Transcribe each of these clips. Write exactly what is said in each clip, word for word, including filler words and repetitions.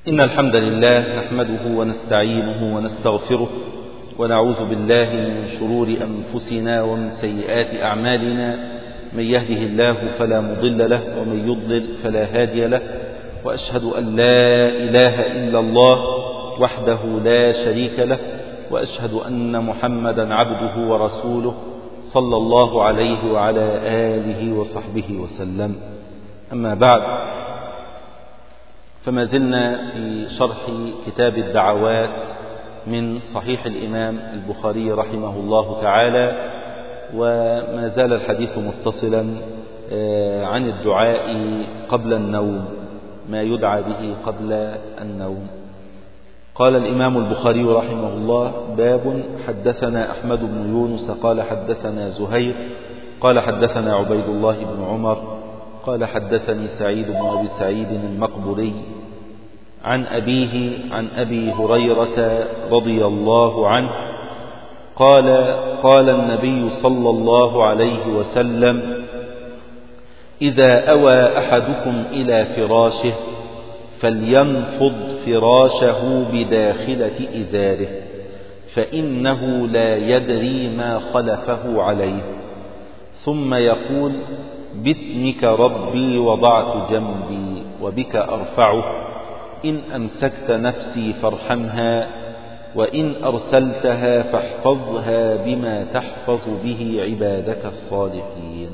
إن الحمد لله نحمده ونستعينه ونستغفره ونعوذ بالله من شرور أنفسنا ومن سيئات أعمالنا. من يهده الله فلا مضل له ومن يضلل فلا هادي له، وأشهد أن لا إله إلا الله وحده لا شريك له، وأشهد أن محمدا عبده ورسوله صلى الله عليه وعلى آله وصحبه وسلم. أما بعد، فما زلنا في شرح كتاب الدعوات من صحيح الإمام البخاري رحمه الله تعالى، وما زال الحديث متصلا عن الدعاء قبل النوم، ما يدعى به قبل النوم. قال الإمام البخاري رحمه الله: باب حدثنا أحمد بن يونس قال حدثنا زهير قال حدثنا عبيد الله بن عمر قال حدثني سعيد بن أبي سعيد المقبري عن أبيه عن أبي هريرة رضي الله عنه قال: قال النبي صلى الله عليه وسلم: إذا أوى أحدكم إلى فراشه فلينفض فراشه بداخلة إزاره، فإنه لا يدري ما خلفه عليه، ثم يقول: باسمك ربي وضعت جنبي وبك أرفعه، إن أمسكت نفسي فارحمها، وإن أرسلتها فاحفظها بما تحفظ به عبادك الصالحين.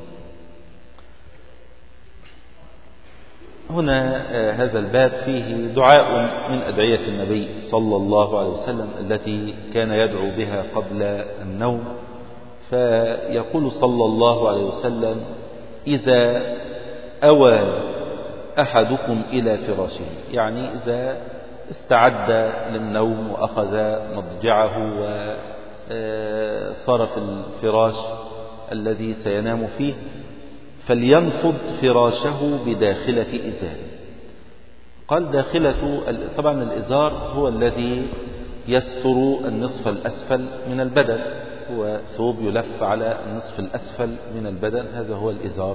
هنا هذا الباب فيه دعاء من أدعية النبي صلى الله عليه وسلم التي كان يدعو بها قبل النوم. فيقول صلى الله عليه وسلم: إذا أوى أحدكم إلى فراشه، يعني إذا استعد للنوم وأخذ مضجعه وصار في الفراش الذي سينام فيه، فلينفض فراشه بداخلة إزاره. قال داخلة، طبعا الإزار هو الذي يستر النصف الأسفل من البدن، هو ثوب يلف على النصف الأسفل من البدن، هذا هو الإزار.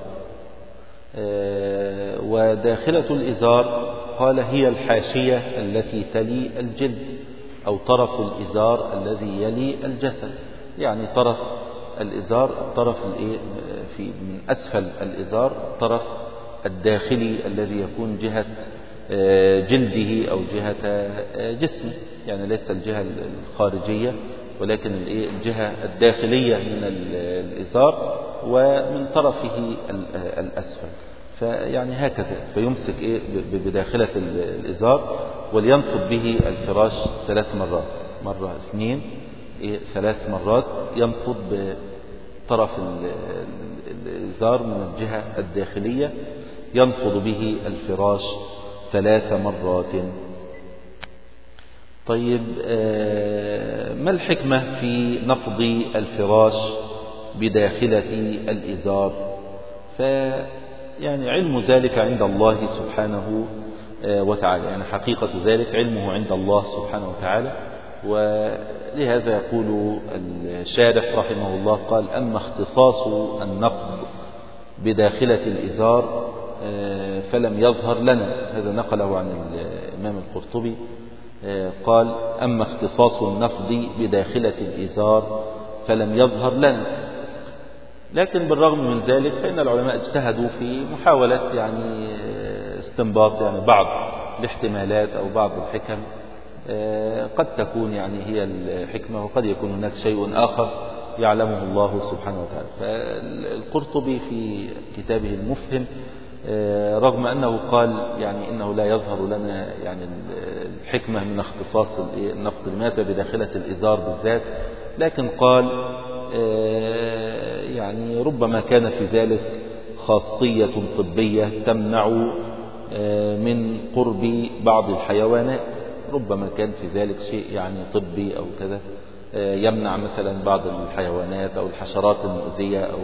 وداخلة الإزار قال هي الحاشية التي تلي الجلد، أو طرف الإزار الذي يلي الجسد، يعني طرف الإزار الطرف في من أسفل الإزار الطرف الداخلي الذي يكون جهة جلده أو جهة جسمه، يعني ليس الجهة الخارجية ولكن الجهة الداخلية من الإزار ومن طرفه الأسفل. فيعني هكذا، فيمسك إيه بداخلة الإزار ولينفض به الفراش ثلاث مرات، مرة اثنين إيه ثلاث مرات، ينفض بطرف الإزار من الجهة الداخلية، ينفض به الفراش ثلاث مرات. طيب، ما الحكمة في نفض الفراش بداخلة الإزار؟ فيعني علم ذلك عند الله سبحانه وتعالى، يعني حقيقة ذلك علمه عند الله سبحانه وتعالى. ولهذا يقول الشارح رحمه الله قال: أما اختصاص النفض بداخلة الإزار فلم يظهر لنا. هذا نقله عن الإمام القرطبي، قال: أما اختصاص النفض بداخلة الإزار فلم يظهر لنا. لكن بالرغم من ذلك فإن العلماء اجتهدوا في محاولة يعني استنباط يعني بعض الاحتمالات أو بعض الحكم، قد تكون يعني هي الحكمة، وقد يكون هناك شيء آخر يعلمه الله سبحانه وتعالى. فالقرطبي في كتابه المفهم رغم أنه قال يعني إنه لا يظهر لنا يعني الحكمة من اختصاص النفض المات بداخلة الإزار بالذات، لكن قال يعني ربما كان في ذلك خاصية طبية تمنع من قرب بعض الحيوانات، ربما كان في ذلك شيء يعني طبي أو كذا يمنع مثلا بعض الحيوانات أو الحشرات المؤذية، أو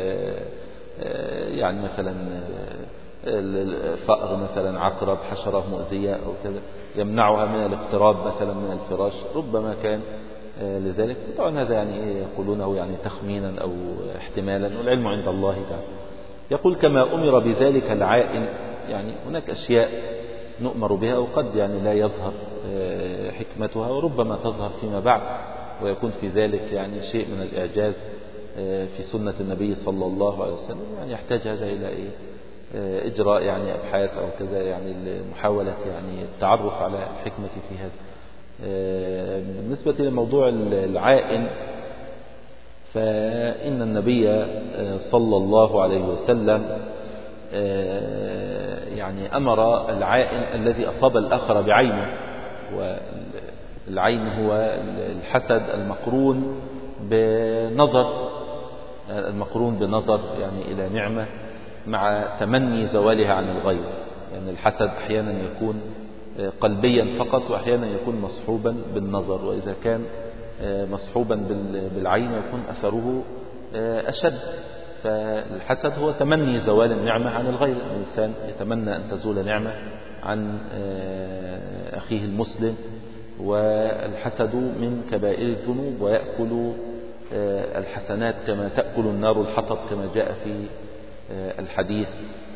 يعني مثلا الفأر مثلا، عقرب، حشرة مؤذية أو كذا يمنعها من الاقتراب مثلا من الفراش، ربما كان لذلك. طبعا هذا يعني يقولونه يعني تخمينا أو احتمالا، والعلم عند الله تعالى. يقول: كما أمر بذلك العائن، يعني هناك أشياء نؤمر بها، وقد يعني لا يظهر حكمتها، وربما تظهر فيما بعد ويكون في ذلك يعني شيء من الإعجاز في سنة النبي صلى الله عليه وسلم، يعني يحتاج هذا إلى إيه إجراء يعني أبحاث أو كذا، يعني محاولة يعني التعرف على الحكمة في هذا. بالنسبة لموضوع العائن، فإن النبي صلى الله عليه وسلم يعني أمر العائن الذي أصاب الآخر بعينه، والعين هو الحسد المقرون بنظر المقرون بنظر يعني إلى نعمة مع تمني زوالها عن الغير. يعني الحسد أحيانا يكون قلبيا فقط، وأحيانا يكون مصحوبا بالنظر، وإذا كان مصحوبا بالعين يكون أثره أشد. فالحسد هو تمني زوال النعمة عن الغير، الإنسان يتمنى أن تزول نعمة عن أخيه المسلم، والحسد من كبائر الذنوب، ويأكل الحسنات كما تأكل النار الحطب كما جاء في الحديث،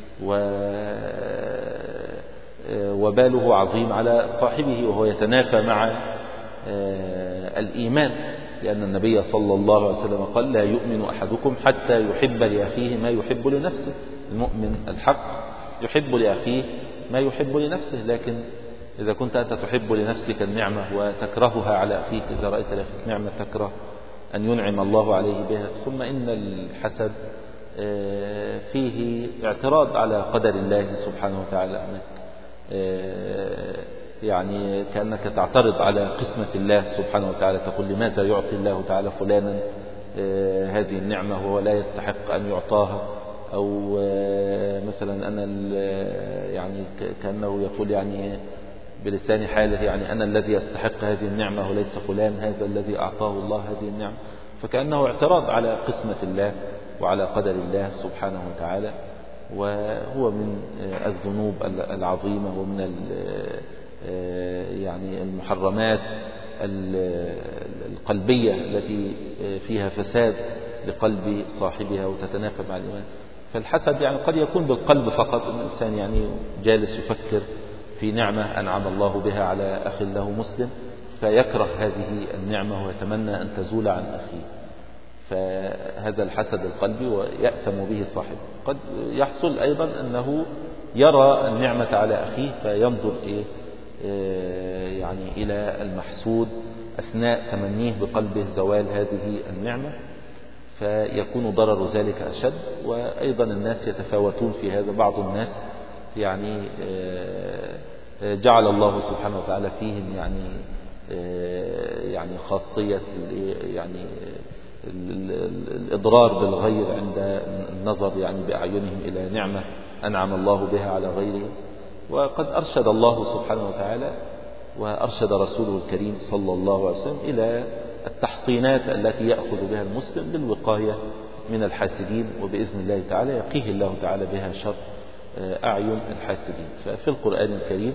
وباله عظيم على صاحبه، وهو يتنافى مع الإيمان، لأن النبي صلى الله عليه وسلم قال: لا يؤمن أحدكم حتى يحب لأخيه ما يحب لنفسه. المؤمن الحق يحب لأخيه ما يحب لنفسه، لكن إذا كنت أنت تحب لنفسك النعمة وتكرهها على أخيك، إذا رأيت لأخيك نعمة تكره أن ينعم الله عليه بها. ثم إن الحسد فيه اعتراض على قدر الله سبحانه وتعالى، أنك يعني كأنك تعترض على قسمة الله سبحانه وتعالى، تقول: لماذا يعطي الله تعالى فلانا هذه النعمة وهو لا يستحق أن يعطاها؟ أو مثلا أنا يعني كأنه يقول يعني بلسان حاله يعني أنا الذي أستحق هذه النعمة وليس فلان هذا الذي أعطاه الله هذه النعمة. فكأنه اعتراض على قسمة الله وعلى قدر الله سبحانه وتعالى، وهو من الذنوب العظيمة ومن يعني المحرمات القلبية التي فيها فساد لقلب صاحبها وتتنافى مع الإيمان. فالحسد يعني قد يكون بالقلب فقط، أن الإنسان يعني جالس يفكر في نعمة أنعم الله بها على أخ له مسلم، فيكره هذه النعمة ويتمنى أن تزول عن أخيه، فهذا الحسد القلبي ويأثم به صاحبه. قد يحصل أيضا أنه يرى النعمة على أخيه فينظر إيه يعني إلى المحسود أثناء تمنيه بقلبه زوال هذه النعمة، فيكون ضرر ذلك أشد. وأيضا الناس يتفاوتون في هذا، بعض الناس يعني جعل الله سبحانه وتعالى فيهم يعني يعني خاصية يعني الإضرار بالغير عند النظر يعني بأعينهم إلى نعمة أنعم الله بها على غيره. وقد أرشد الله سبحانه وتعالى وأرشد رسوله الكريم صلى الله عليه وسلم إلى التحصينات التي يأخذ بها المسلم للوقاية من الحاسدين، وبإذن الله تعالى يقيه الله تعالى بها شر أعين الحاسدين. ففي القرآن الكريم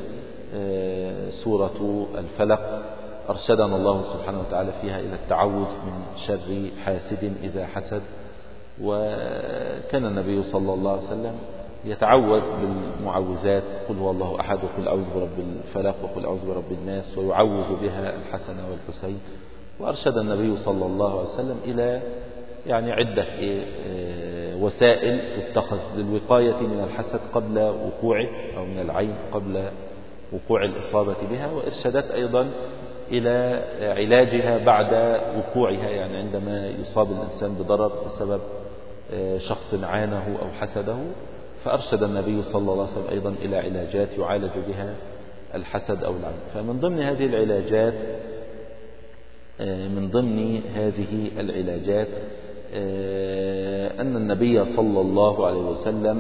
سورة الفلق أرشدنا الله سبحانه وتعالى فيها إلى التعوذ من شر حاسد إذا حسد، وكان النبي صلى الله عليه وسلم يتعوذ بالمعوذات: قل هو الله أحد، وقل أعوذ برب الفلق، وقل أعوذ برب الناس، ويعوذ بها الحسن والحسين. وأرشد النبي صلى الله عليه وسلم إلى يعني عدة وسائل تتخذ للوقاية من الحسد قبل وقوعه، أو من العين قبل وقوع الإصابة بها، وإرشادات أيضا إلى علاجها بعد وقوعها، يعني عندما يصاب الإنسان بضرر بسبب شخص عانه أو حسده، فأرشد النبي صلى الله عليه وسلم أيضا إلى علاجات يعالج بها الحسد أو العين. فمن ضمن هذه العلاجات من ضمن هذه العلاجات أن النبي صلى الله عليه وسلم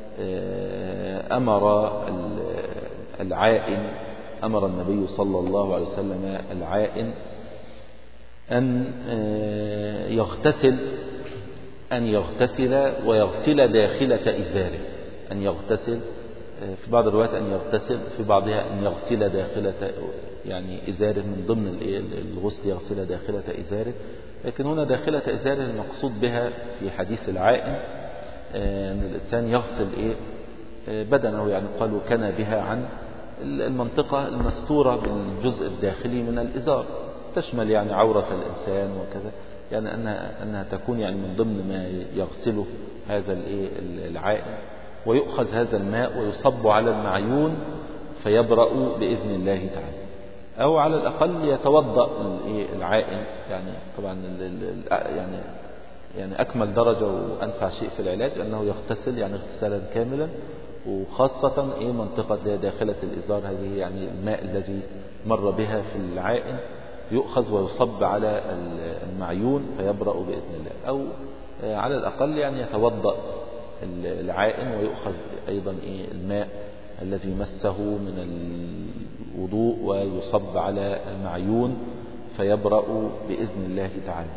أمر العائن أمر النبي صلى الله عليه وسلم العائن أن يغتسل أن يغتسل ويغسل داخلة إزاره. أن يغتسل في بعض الروايات أن يغتسل، في بعضها أن يغسل داخلة يعني إزاره، من ضمن الغسل يغسل داخلة إزاره. لكن هنا داخلة إزاره المقصود بها في حديث العائن أن الإنسان يغسل إيه بدنه، يعني قالوا كان بها عن المنطقة المستورة بالجزء الداخلي من الإزار، تشمل يعني عورة الإنسان وكذا، يعني أنها, أنها تكون يعني من ضمن ما يغسله هذا العائن، ويؤخذ هذا الماء ويصب على المعيون فيبرأ بإذن الله تعالى، أو على الأقل يتوضأ العائن. يعني طبعا يعني يعني أكمل درجة وأنفع شيء في العلاج أنه يغتسل يعني اغتسالا كاملا، وخاصة إيه منطقة داخلة الإزار هذه، يعني الماء الذي مر بها في العائن يؤخذ ويصب على المعيون فيبرأ بإذن الله، أو على الأقل يعني يتوضأ العائن ويؤخذ أيضا إيه الماء الذي مسه من الوضوء ويصب على المعيون فيبرأ بإذن الله تعالى.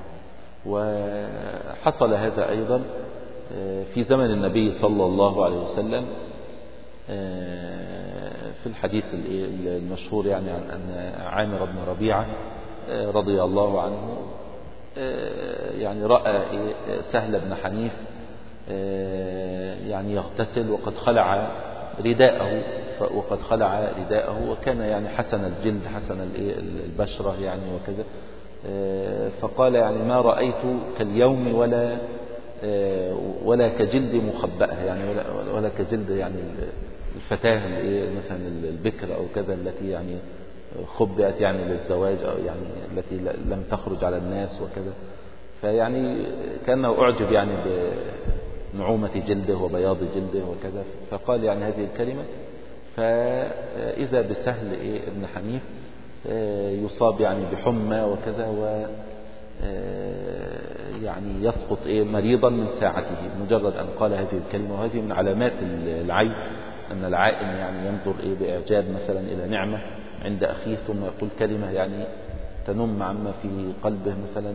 وحصل هذا أيضا في زمن النبي صلى الله عليه وسلم في الحديث المشهور يعني عن أن عامر بن ربيعة رضي الله عنه يعني رأى سهل بن حنيف يعني يغتسل وقد خلع رداءه وقد خلع رداءه وكان يعني حسن الجلد حسن البشرة يعني وكذا، فقال يعني ما رأيت كاليوم ولا ولا كجلد مخبأة، يعني ولا, ولا كجلد يعني الفتاة مثلا البكر أو كذا التي يعني خبأت يعني للزواج أو يعني التي لم تخرج على الناس وكذا، فيعني كأنه أعجب يعني بنعومة جلده وبياض جلده وكذا، فقال يعني هذه الكلمة. فإذا بسهل إيه ابن حنيف يصاب يعني بحمى وكذا، و يعني يسقط إيه مريضا من ساعته مجرد أن قال هذه الكلمة. وهذه من علامات العين، أن العائن يعني ينظر إيه بإعجاب مثلا إلى نعمة عند أخيه ثم يقول كلمة يعني تنم عما في قلبه مثلا،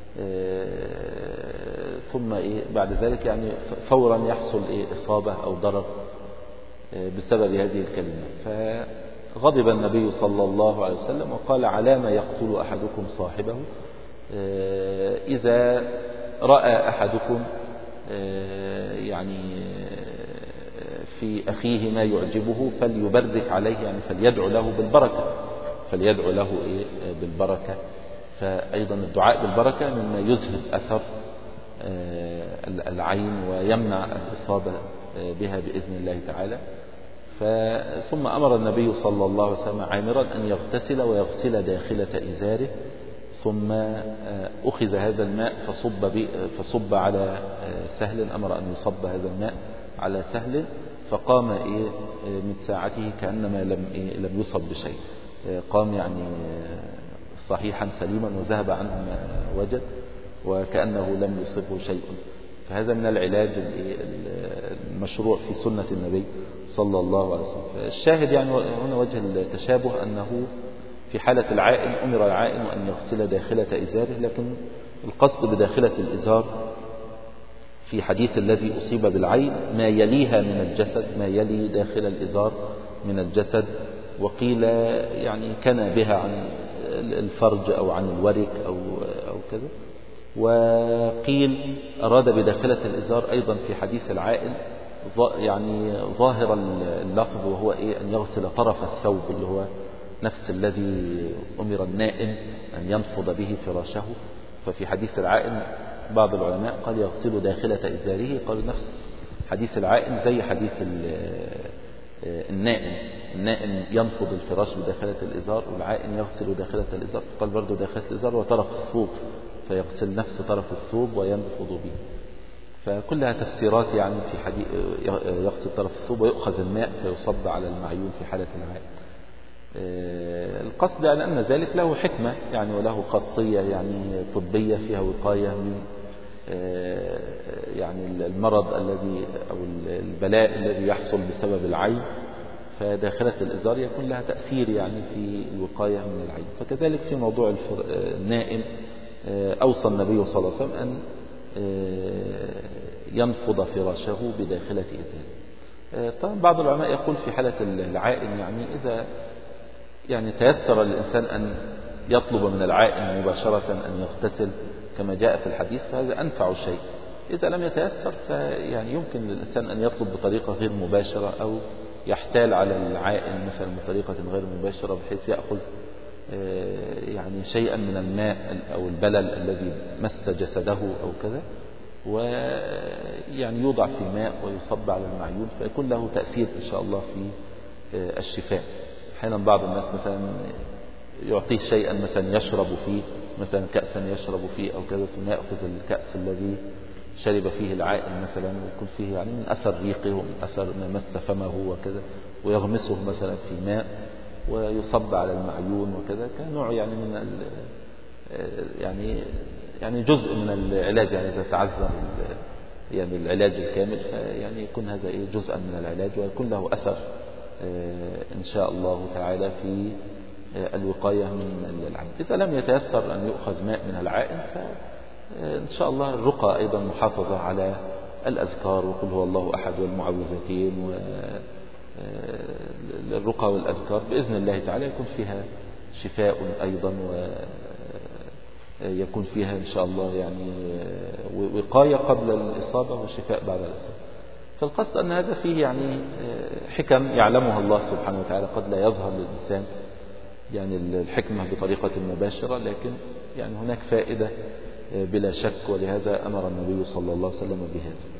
ثم إيه بعد ذلك يعني فورا يحصل إيه إصابة أو ضرر بسبب هذه الكلمة. فغضب النبي صلى الله عليه وسلم وقال على ما يقتل أحدكم صاحبه، إذا رأى أحدكم يعني في أخيه ما يعجبه فليبرك عليه، يعني فليدعو له بالبركة فليدعو له إيه بالبركة. فأيضا الدعاء بالبركة مما يذهب أثر العين ويمنع الإصابة بها بإذن الله تعالى. ثم أمر النبي صلى الله عليه وسلم عامرا أن يغتسل ويغسل داخلة إزاره، ثم أخذ هذا الماء فصب, فصب على سهل، أمر أن يصب هذا الماء على سهل، فقام إيه من ساعته كأنما لم, إيه لم يصب بشيء، قام يعني صحيحا سليما وذهب عنه ما وجد وكأنه لم يصبه شيء. فهذا من العلاج المشروع في سنة النبي صلى الله عليه وسلم. الشاهد يعني هنا وجه التشابه أنه في حالة العائن أمر العائن أن يغسل داخلة إزاره، لكن القصد بداخلة الإزار في حديث الذي أصيب بالعين ما يليها من الجسد، ما يلي داخل الإزار من الجسد، وقيل يعني كان بها عن الفرج أو عن الورك أو, أو كذا، وقيل أراد بداخلة الإزار أيضا في حديث العائن يعني ظاهر اللفظ وهو إيه أن يغسل طرف الثوب اللي هو نفس الذي أمر النائم أن ينفض به فراشه. ففي حديث العائن بعض العلماء قال يغسل داخلة إزاره، قالوا نفس حديث العائن زي حديث النائم، النائم ينفض الفراش بداخلة الإزار والعائن يغسل داخلة الإزار، قال برضو داخلة الإزار وطرف الثوب فيغسل نفس طرف الثوب وينفض به. فكلها تفسيرات يعني في حديث يغسل طرف الثوب ويؤخذ الماء فيصب على المعيون في حالة العائن. القصد يعني أن ذلك له حكمة يعني وله خاصية يعني طبية فيها وقاية من يعني المرض الذي أو البلاء الذي يحصل بسبب العين، فداخلة الإزار يكون لها تأثير يعني في الوقاية من العين. فكذلك في موضوع النائم أوصى النبي صلى الله عليه وسلم أن ينفض فراشه بداخلة إزاره. طبعا بعض العلماء يقول في حالة العائن يعني إذا يعني تيسر الإنسان أن يطلب من العائن مباشرة أن يغتسل كما جاء في الحديث فهذا أنفع شيء. إذا لم يتيسر فيعني يمكن للإنسان أن يطلب بطريقة غير مباشرة أو يحتال على العائن مثلا بطريقة غير مباشرة بحيث يأخذ يعني شيئا من الماء أو البلل الذي مس جسده أو كذا، ويعني يوضع في ماء ويصب على المعيون فيكون له تأثير إن شاء الله في الشفاء. أحيانا بعض الناس مثلا يعطيه شيئا مثلا يشرب فيه، مثلا كأسا يشرب فيه أو كذا، ثم يأخذ الكأس الذي شرب فيه العائن مثلا ويكون فيه يعني من أثر ريقه ومن أثر ما مس فمه وكذا، ويغمسه مثلا في ماء ويصب على المعيون وكذا، كنوع يعني من يعني يعني جزء من العلاج. يعني إذا تعذر يعني العلاج الكامل فيعني يكون هذا إيه جزءا من العلاج، ويكون له أثر إن شاء الله تعالى في الوقاية من العين. إذا لم يتيسر أن يؤخذ ماء من العائن فإن شاء الله الرقى أيضا محافظة على الأذكار، وقل هو الله أحد والمعوذتين، والرقى والأذكار بإذن الله تعالى يكون فيها شفاء أيضا، ويكون فيها إن شاء الله يعني وقاية قبل الإصابة وشفاء بعد الإصابة. فالقصد أن هذا فيه يعني حكم يعلمها الله سبحانه وتعالى، قد لا يظهر للإنسان يعني الحكمة بطريقة مباشرة، لكن يعني هناك فائدة بلا شك، ولهذا أمر النبي صلى الله عليه وسلم بهذا.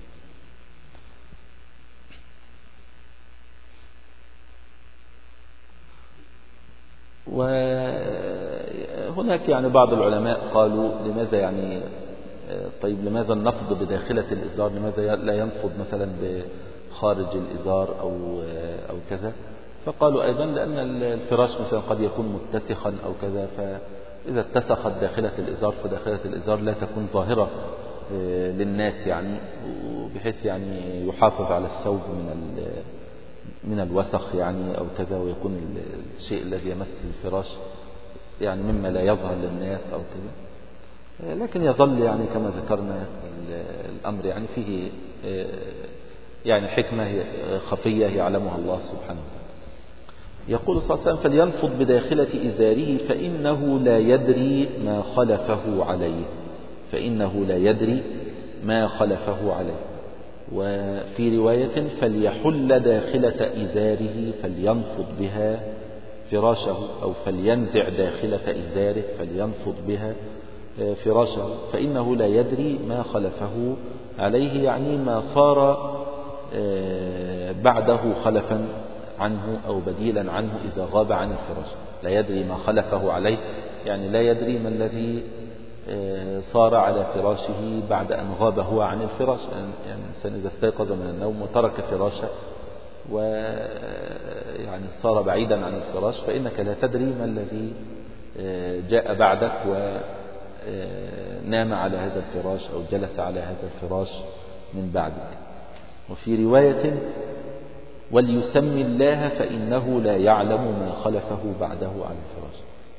وهناك يعني بعض العلماء قالوا لماذا يعني طيب لماذا النفض بداخلة الإزار، لماذا لا ينفض مثلا بخارج الإزار أو أو كذا؟ فقالوا أيضا لأن الفراش مثلا قد يكون متسخا أو كذا، فإذا اتسخت داخلة الإزار فداخلة الإزار لا تكون ظاهرة للناس يعني، بحيث يعني يحافظ على الثوب من من الوسخ يعني أو كذا، ويكون الشيء الذي يمس الفراش يعني مما لا يظهر للناس أو كذا. لكن يظل يعني كما ذكرنا الأمر يعني فيه يعني حكمة خفية يعلمها الله سبحانه وتعالى. يقول صلى الله عليه وسلم: فلينفض بداخلة إزاره فإنه لا يدري ما خلفه عليه، فإنه لا يدري ما خلفه عليه. وفي رواية: فليحل داخلة إزاره فلينفض بها فراشه، أو فلينزع داخلة إزاره فلينفض بها فراشه، فإنه لا يدري ما خلفه عليه، يعني ما صار بعده خلفا عنه أو بديلا عنه إذا غاب عن الفراش. لا يدري ما خلفه عليه يعني لا يدري ما الذي صار على فراشه بعد أن غاب هو عن الفراش. يعني الإنسان إذا استيقظ من النوم وترك فراشه ويعني صار بعيدا عن الفراش، فإنك لا تدري ما الذي جاء بعدك ونام على هذا الفراش أو جلس على هذا الفراش من بعدك. وفي رواية: وليسمي الله فإنه لا يعلم ما خلفه بعده عن الفراش.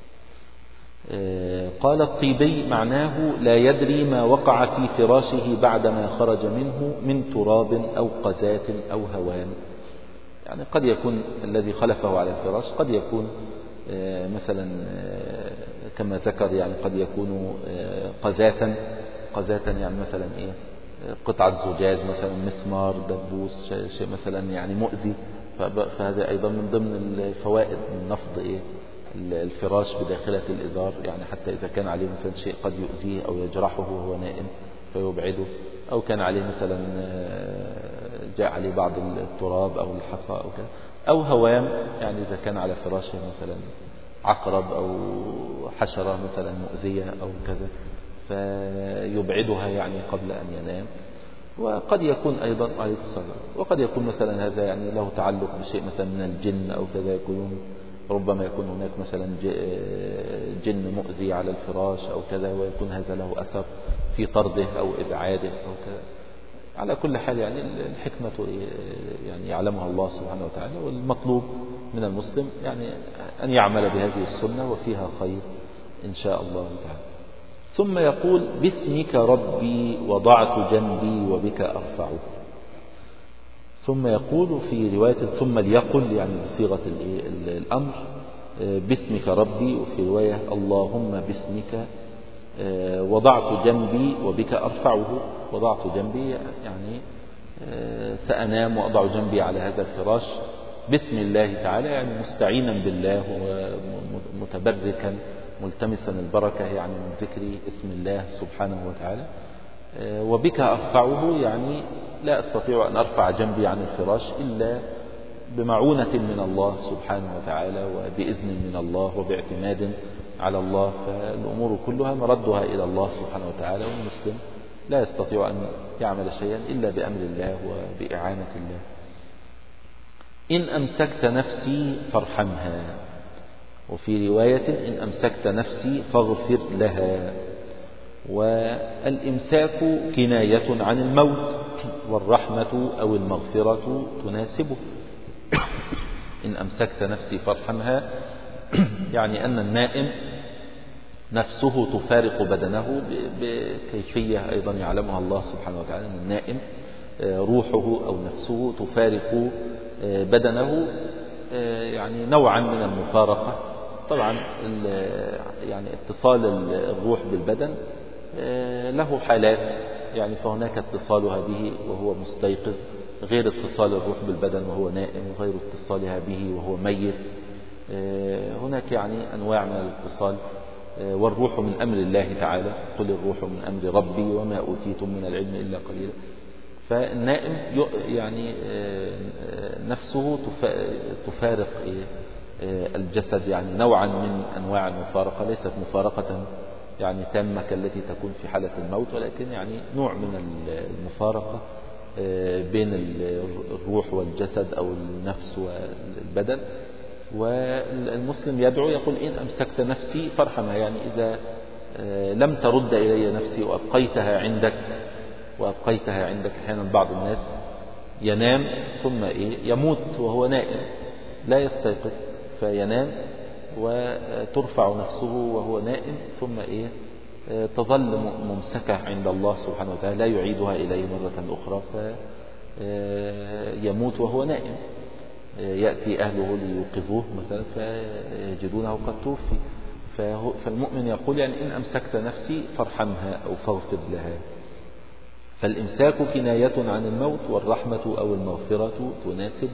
قال الطيبي: معناه لا يدري ما وقع في فراشه بعدما خرج منه من تراب أو قذاة أو هوام. يعني قد يكون الذي خلفه على الفراش قد يكون مثلا كما ذكر يعني قد يكون قذاة قذاة يعني مثلا إيه قطعة زجاج مثلا، مسمار، دبوس، شيء مثلا يعني مؤذي، فهذا أيضا من ضمن الفوائد من نفض إيه الفراش بداخلة الإزار، يعني حتى إذا كان عليه مثلا شيء قد يؤذيه أو يجرحه وهو نائم فيبعده، أو كان عليه مثلا جاء عليه بعض التراب أو الحصى أو كذا، أو هوام يعني إذا كان على فراشه مثلا عقرب أو حشرة مثلا مؤذية أو كذا فيبعدها يعني قبل أن ينام. وقد يكون أيضا عليه الصلاة، وقد يكون مثلا هذا يعني له تعلق بشيء مثلا من الجن أو كذا، يكون ربما يكون هناك مثلا جن مؤذي على الفراش أو كذا، ويكون هذا له أثر في طرده أو إبعاده أو كذا. على كل حال يعني الحكمة يعني يعلمها الله سبحانه وتعالى، والمطلوب من المسلم يعني أن يعمل بهذه السنة وفيها خير إن شاء الله تعالى. ثم يقول: باسمك ربي وضعت جنبي وبك أرفعه. ثم يقول في رواية: ثم ليقل يعني بصيغة الأمر باسمك ربي، وفي رواية: اللهم باسمك وضعت جنبي وبك أرفعه. وضعت جنبي يعني سأنام وأضع جنبي على هذا الفراش بسم الله تعالى، يعني مستعينا بالله ومتبركا ملتمسا البركة يعني من ذكر اسم الله سبحانه وتعالى. وبك أرفعه، يعني لا أستطيع أن أرفع جنبي عن الفراش إلا بمعونة من الله سبحانه وتعالى وبإذن من الله وباعتماد على الله، فالأمور كلها مردها إلى الله سبحانه وتعالى، والمسلم لا يستطيع أن يعمل شيئا إلا بأمر الله وبإعانة الله. إن أمسكت نفسي فارحمها، وفي رواية إن أمسكت نفسي فاغفر لها. والإمساك كناية عن الموت، والرحمة أو المغفرة تناسبه. إن أمسكت نفسي فارحمها يعني أن النائم نفسه تفارق بدنه بكيفية أيضا يعلمها الله سبحانه وتعالى، أن النائم روحه أو نفسه تفارق بدنه يعني نوعا من المفارقة. طبعا يعني اتصال الروح بالبدن له حالات، يعني فهناك اتصالها به وهو مستيقظ، غير اتصال الروح بالبدن وهو نائم، وغير اتصالها به وهو ميت. هناك يعني أنواع من الاتصال. والروح من أمر الله تعالى، قل الروح من أمر ربي وما أوتيتم من العلم إلا قليلا. فالنائم يعني نفسه تفارق الجسد، يعني نوعا من أنواع المفارقة، ليست مفارقة يعني تامة كالتي تكون في حالة الموت، ولكن يعني نوع من المفارقة بين الروح والجسد أو النفس والبدن. والمسلم يدعو يقول إن أمسكت نفسي فارحمها، يعني إذا لم ترد إلي نفسي وأبقيتها عندك وأبقيتها عندك. أحيانا بعض الناس ينام ثم إيه يموت وهو نائم لا يستيقظ، فينام وترفع نفسه وهو نائم ثم إيه تظل ممسكة عند الله سبحانه وتعالى، لا يعيدها إليه مرة أخرى، فيموت وهو نائم. يأتي أهله ليوقظوه مثلا فيجدونه قد توفي. فالمؤمن يقول يعني إن أمسكت نفسي فارحمها أو فاغفر لها. فالإمساك كناية عن الموت، والرحمة أو المغفرة تناسب.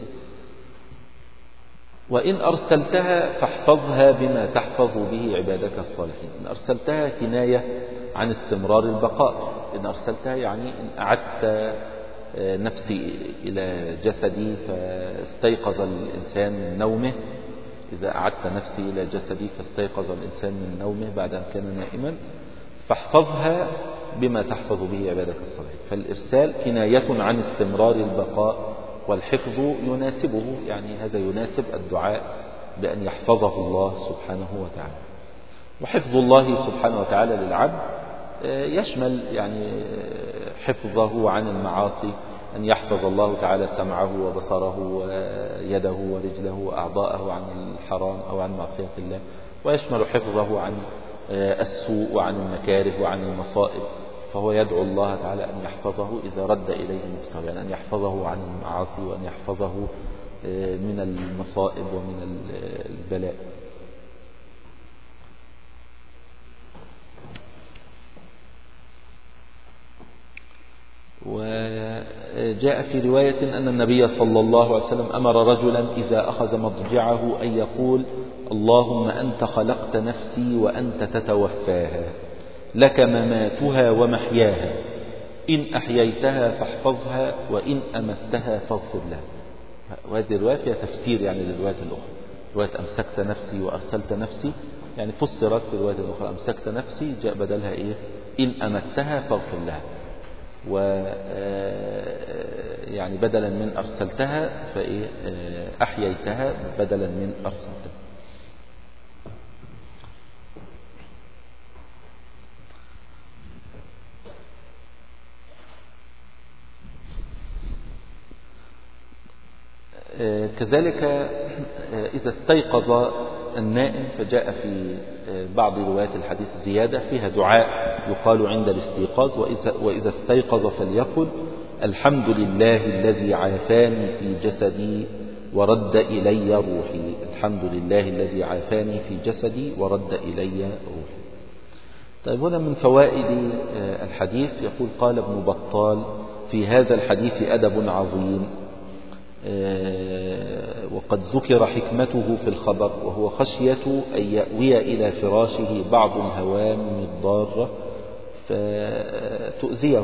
وإن أرسلتها فاحفظها بما تحفظ به عبادك الصالحين. إن أرسلتها كناية عن استمرار البقاء. إن أرسلتها يعني إن أعدت نفسي إلى جسدي فاستيقظ الإنسان من نومه. إذا أعدت نفسي إلى جسدي فاستيقظ الإنسان من نومه بعد أن كان نائما، فاحفظها بما تحفظ به عبادك الصالحين. فالإرسال كناية عن استمرار البقاء، والحفظ يناسبه، يعني هذا يناسب الدعاء بأن يحفظه الله سبحانه وتعالى. وحفظ الله سبحانه وتعالى للعبد يشمل يعني حفظه عن المعاصي، أن يحفظ الله تعالى سمعه وبصره ويده ورجله وأعضاءه عن الحرام أو عن معصية الله، ويشمل حفظه عن السوء وعن المكاره وعن المصائب. فهو يدعو الله تعالى أن يحفظه إذا رد إليه نفسه، يعني أن يحفظه عن المعاصي وأن يحفظه من المصائب ومن البلاء. وجاء في رواية أن النبي صلى الله عليه وسلم أمر رجلا إذا أخذ مضجعه أن يقول اللهم أنت خلقت نفسي وأنت تتوفاها، لك مماتها ومحياها، إن أحييتها فاحفظها وإن أمتها فاغفر لها. وهذه الرواية فيها تفسير يعني للرواية الأخرى. رواية أمسكت نفسي وأرسلت نفسي يعني فسرت في الرواية الأخرى. أمسكت نفسي جاء بدلها إيه إن أمتها فاغفر لها، و يعني بدلا من أرسلتها فإيه أحييتها بدلا من أرسلتها. كذلك إذا استيقظ النائم فجاء في بعض روايات الحديث زيادة فيها دعاء يقال عند الاستيقاظ، وإذا, وإذا استيقظ فليقل الحمد لله الذي عافاني في جسدي ورد إلي روحي. الحمد لله الذي عافاني في جسدي ورد إلي روحي. طيب هنا من فوائد الحديث يقول قال ابن بطال في هذا الحديث أدب عظيم، وقد ذكر حكمته في الخبر، وهو خشية أن يأوي إلى فراشه بعض الهوام الضارة فتؤذيه.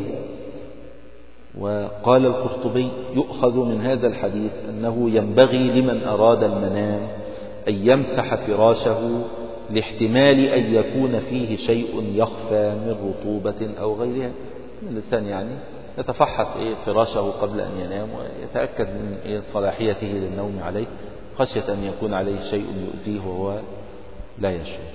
وقال القرطبي يؤخذ من هذا الحديث أنه ينبغي لمن أراد المنام أن يمسح فراشه لاحتمال أن يكون فيه شيء يخفى من رطوبة أو غيرها. الإنسان يعني يتفحص إيه فراشه قبل أن ينام ويتأكد من إيه صلاحيته للنوم عليه، خشية أن يكون عليه شيء يؤذيه وهو لا يشعر.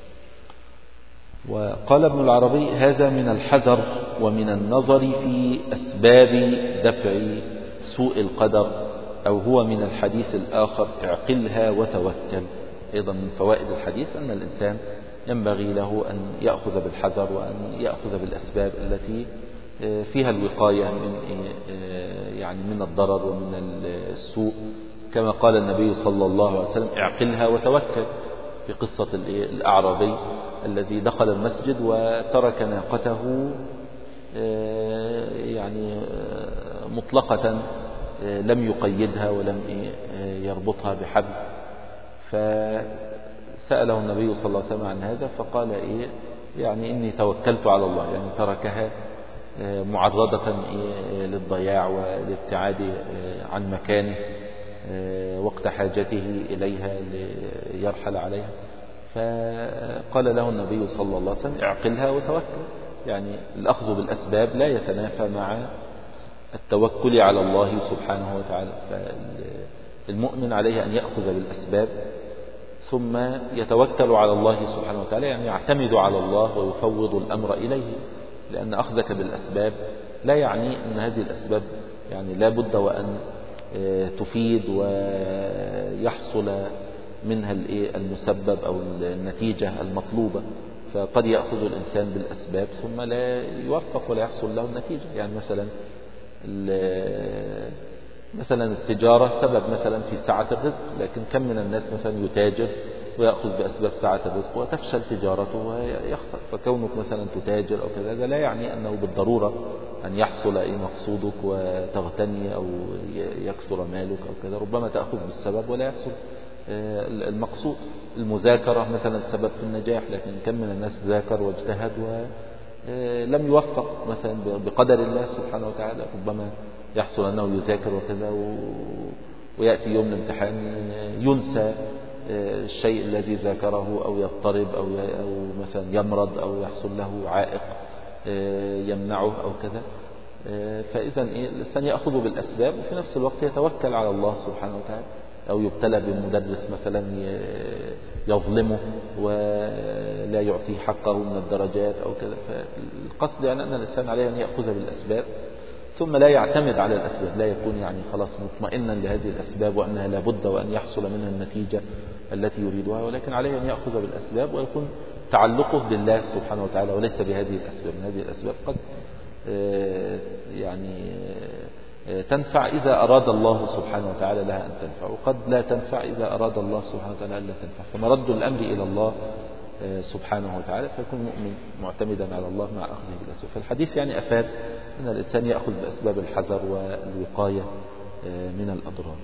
وقال ابن العربي هذا من الحذر ومن النظر في أسباب دفع سوء القدر، أو هو من الحديث الآخر اعقلها وتوكل. أيضا من فوائد الحديث أن الإنسان ينبغي له أن يأخذ بالحذر وأن يأخذ بالأسباب التي فيها الوقاية من يعني من الضرر ومن السوء، كما قال النبي صلى الله عليه وسلم اعقلها وتوكل في قصة الأعرابي الذي دخل المسجد وترك ناقته يعني مطلقة لم يقيدها ولم يربطها بحبل، فسأله النبي صلى الله عليه وسلم عن هذا فقال إيه يعني إني توكلت على الله، يعني تركها معرضة للضياع والابتعاد عن مكانه وقت حاجته إليها ليرحل عليها. فقال له النبي صلى الله عليه وسلم اعقلها وتوكل، يعني الأخذ بالأسباب لا يتنافى مع التوكل على الله سبحانه وتعالى. فالمؤمن عليه أن يأخذ بالأسباب ثم يتوكل على الله سبحانه وتعالى، يعني يعتمد على الله ويفوض الأمر إليه، لأن أخذك بالأسباب لا يعني أن هذه الأسباب يعني لا بد وأن تفيد ويحصل منها المسبب أو النتيجة المطلوبة. فقد يأخذ الإنسان بالأسباب ثم لا يوفق ولا يحصل له النتيجة. يعني مثلا مثلا التجارة سبب مثلا في سعة الرزق، لكن كم من الناس مثلا يتاجر ويأخذ بأسباب سعة الرزق وتفشل تجارته ويخسر. فكونك مثلا تتاجر أو كذا ده لا يعني أنه بالضرورة أن يحصل أي مقصودك وتغتني أو يكثر مالك أو كذا، ربما تأخذ بالسبب ولا يحصل المقصود. المذاكرة مثلا سبب في النجاح، لكن كم من الناس ذاكر واجتهد ولم يوفق مثلا بقدر الله سبحانه وتعالى، ربما يحصل أنه يذاكر وكذا ويأتي يوم الامتحان ينسى الشيء الذي ذاكره أو يضطرب أو أو مثلا يمرض أو يحصل له عائق يمنعه أو كذا. فإذا الإنسان يأخذ بالأسباب وفي نفس الوقت يتوكل على الله سبحانه وتعالى. أو يبتلى بمدرس مثلا يظلمه ولا يعطيه حقه من الدرجات أو كذا. فالقصد يعني أن الإنسان عليه أن يأخذ بالأسباب ثم لا يعتمد على الأسباب، لا يكون يعني خلاص مطمئنا لهذه الأسباب وأنها لابد وأن يحصل منها النتيجة التي يريدها، ولكن عليه أن يأخذ بالأسباب ويكون تعلقه بالله سبحانه وتعالى وليس بهذه الأسباب. هذه الأسباب قد يعني تنفع إذا أراد الله سبحانه وتعالى لها أن تنفع، وقد لا تنفع إذا أراد الله سبحانه وتعالى أن لا تنفع. فمرد الأمر إلى الله سبحانه وتعالى، فيكون مؤمن معتمدا على الله مع أخذه بالأسباب. فالحديث يعني أفاد أن الإنسان يأخذ بأسباب الحذر والوقاية من الأضرار.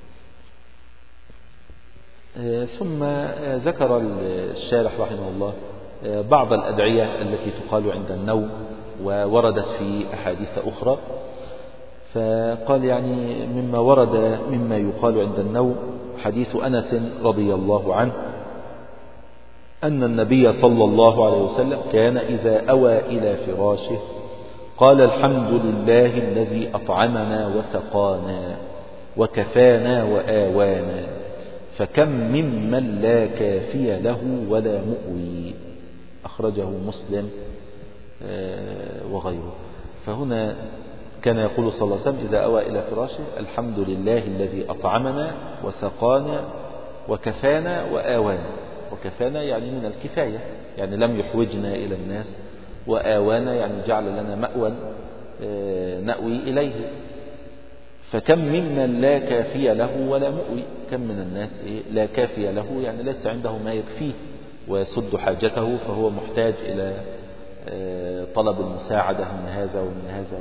ثم ذكر الشارح رحمه الله بعض الأدعية التي تقال عند النوم ووردت في أحاديث أخرى. فقال يعني مما ورد مما يقال عند النوم حديث أنس رضي الله عنه أن النبي صلى الله عليه وسلم كان إذا أوى إلى فراشه قال الحمد لله الذي أطعمنا وسقانا وكفانا وآوانا، فكم ممن لا كافي له ولا مؤوي. أخرجه مسلم وغيره. فهنا كان يقول صلى الله عليه وسلم إذا أوى إلى فراشه الحمد لله الذي أطعمنا وسقانا وكفانا وآوانا. وكفانا يعني من الكفاية، يعني لم يحوجنا إلى الناس، وآوانا يعني جعل لنا مأوى نأوي إليه. فكم ممن لا كافي له ولا مؤوي، كم من الناس لا كافي له يعني ليس عنده ما يكفيه ويسد حاجته، فهو محتاج إلى طلب المساعدة من هذا ومن هذا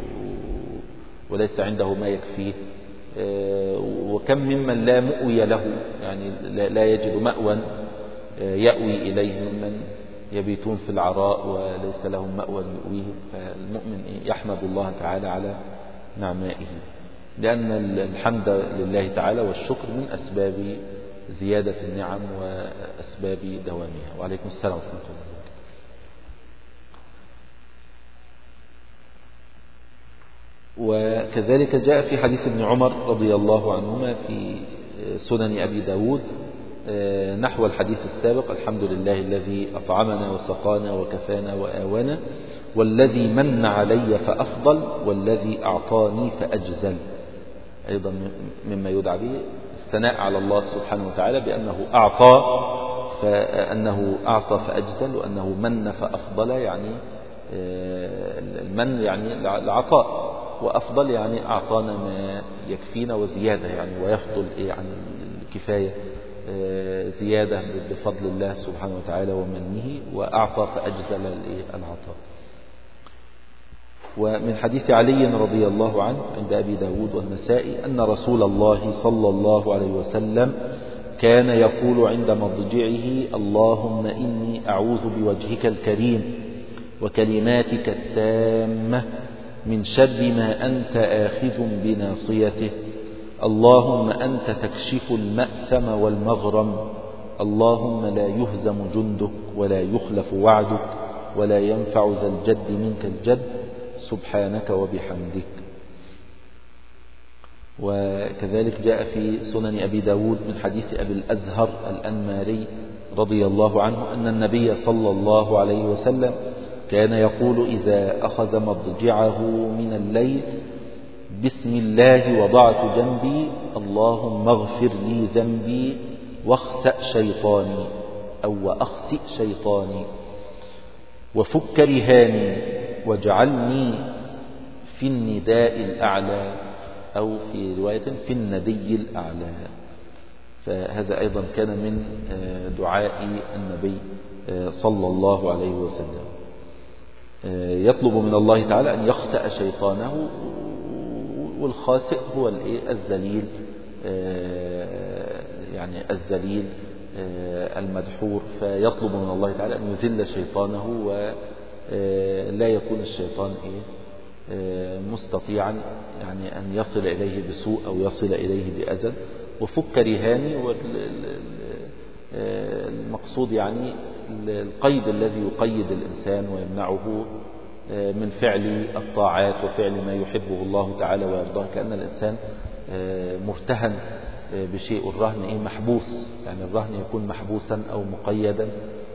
وليس عنده ما يكفيه. وكم ممن لا مؤوي له، يعني لا يجد مأوى يأوي إليه، ممن يبيتون في العراء وليس لهم مأوى يؤويهم. فالمؤمن يحمد الله تعالى على نعمائه، لأن الحمد لله تعالى والشكر من أسباب زيادة النعم وأسباب دوامها. وعليكم السلام ورحمة الله. وكذلك جاء في حديث ابن عمر رضي الله عنهما في سنن أبي داود نحو الحديث السابق: الحمد لله الذي أطعمنا وسقانا وكفانا وآوانا، والذي من علي فأفضل، والذي أعطاني فأجزل. أيضا مما يدعى به الثناء على الله سبحانه وتعالى بأنه أعطى، فأنه أعطى فأجزل، وأنه من فأفضل، يعني المن يعني العطاء، وأفضل يعني أعطانا ما يكفينا وزيادة، يعني ويفضل عن الكفاية زيادة بفضل الله سبحانه وتعالى ومنه، وأعطى فأجزل العطاء. ومن حديث علي رضي الله عنه عند أبي داود والنسائي أن رسول الله صلى الله عليه وسلم كان يقول عند مضجعه: اللهم إني أعوذ بوجهك الكريم وكلماتك التامة من شر ما أنت آخذ بناصيته، اللهم أنت تكشف المأثم والمغرم، اللهم لا يهزم جندك ولا يخلف وعدك ولا ينفع ذا الجد منك الجد، سبحانك وبحمدك. وكذلك جاء في سنن أبي داود من حديث أبي الأزهر الأنماري رضي الله عنه أن النبي صلى الله عليه وسلم كان يقول إذا أخذ مضجعه من الليل: بسم الله وضعت جنبي، اللهم اغفر لي ذنبي واخسأ شيطاني، أو وأخسئ شيطاني، وفك رهاني، واجعلني في النداء الأعلى، أو في رواية في الندي الأعلى. فهذا أيضا كان من دعاء النبي صلى الله عليه وسلم، يطلب من الله تعالى أن يخسأ شيطانه، والخاسئ هو الذليل، يعني الذليل المدحور، فيطلب من الله تعالى أن يذل شيطانه ولا يكون الشيطان مستطيعا يعني أن يصل إليه بسوء أو يصل إليه بأذى. وفك رهاني، والمقصود يعني القيد الذي يقيد الإنسان ويمنعه من فعل الطاعات وفعل ما يحبه الله تعالى ويرضاه، كأن الإنسان مرتهن بشيء. الرهن إيه؟ محبوس، يعني الرهن يكون محبوسا أو مقيدا،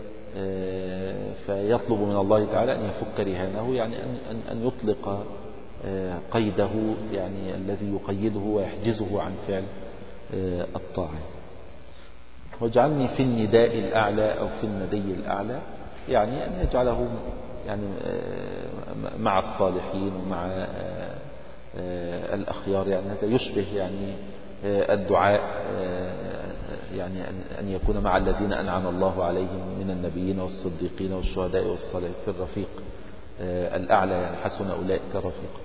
فيطلب من الله تعالى أن يفك رهانه، يعني أن أن يطلق قيده، يعني الذي يقيده ويحجزه عن فعل الطاعة. واجعلني في النداء الأعلى أو في الندي الأعلى، يعني أن يجعله يعني مع الصالحين ومع الأخيار، يعني هذا يشبه يعني الدعاء، يعني أن يكون مع الذين أنعم الله عليهم من النبيين والصديقين والشهداء والصالحين في الرفيق الأعلى، يعني حسن أولئك رفيقا.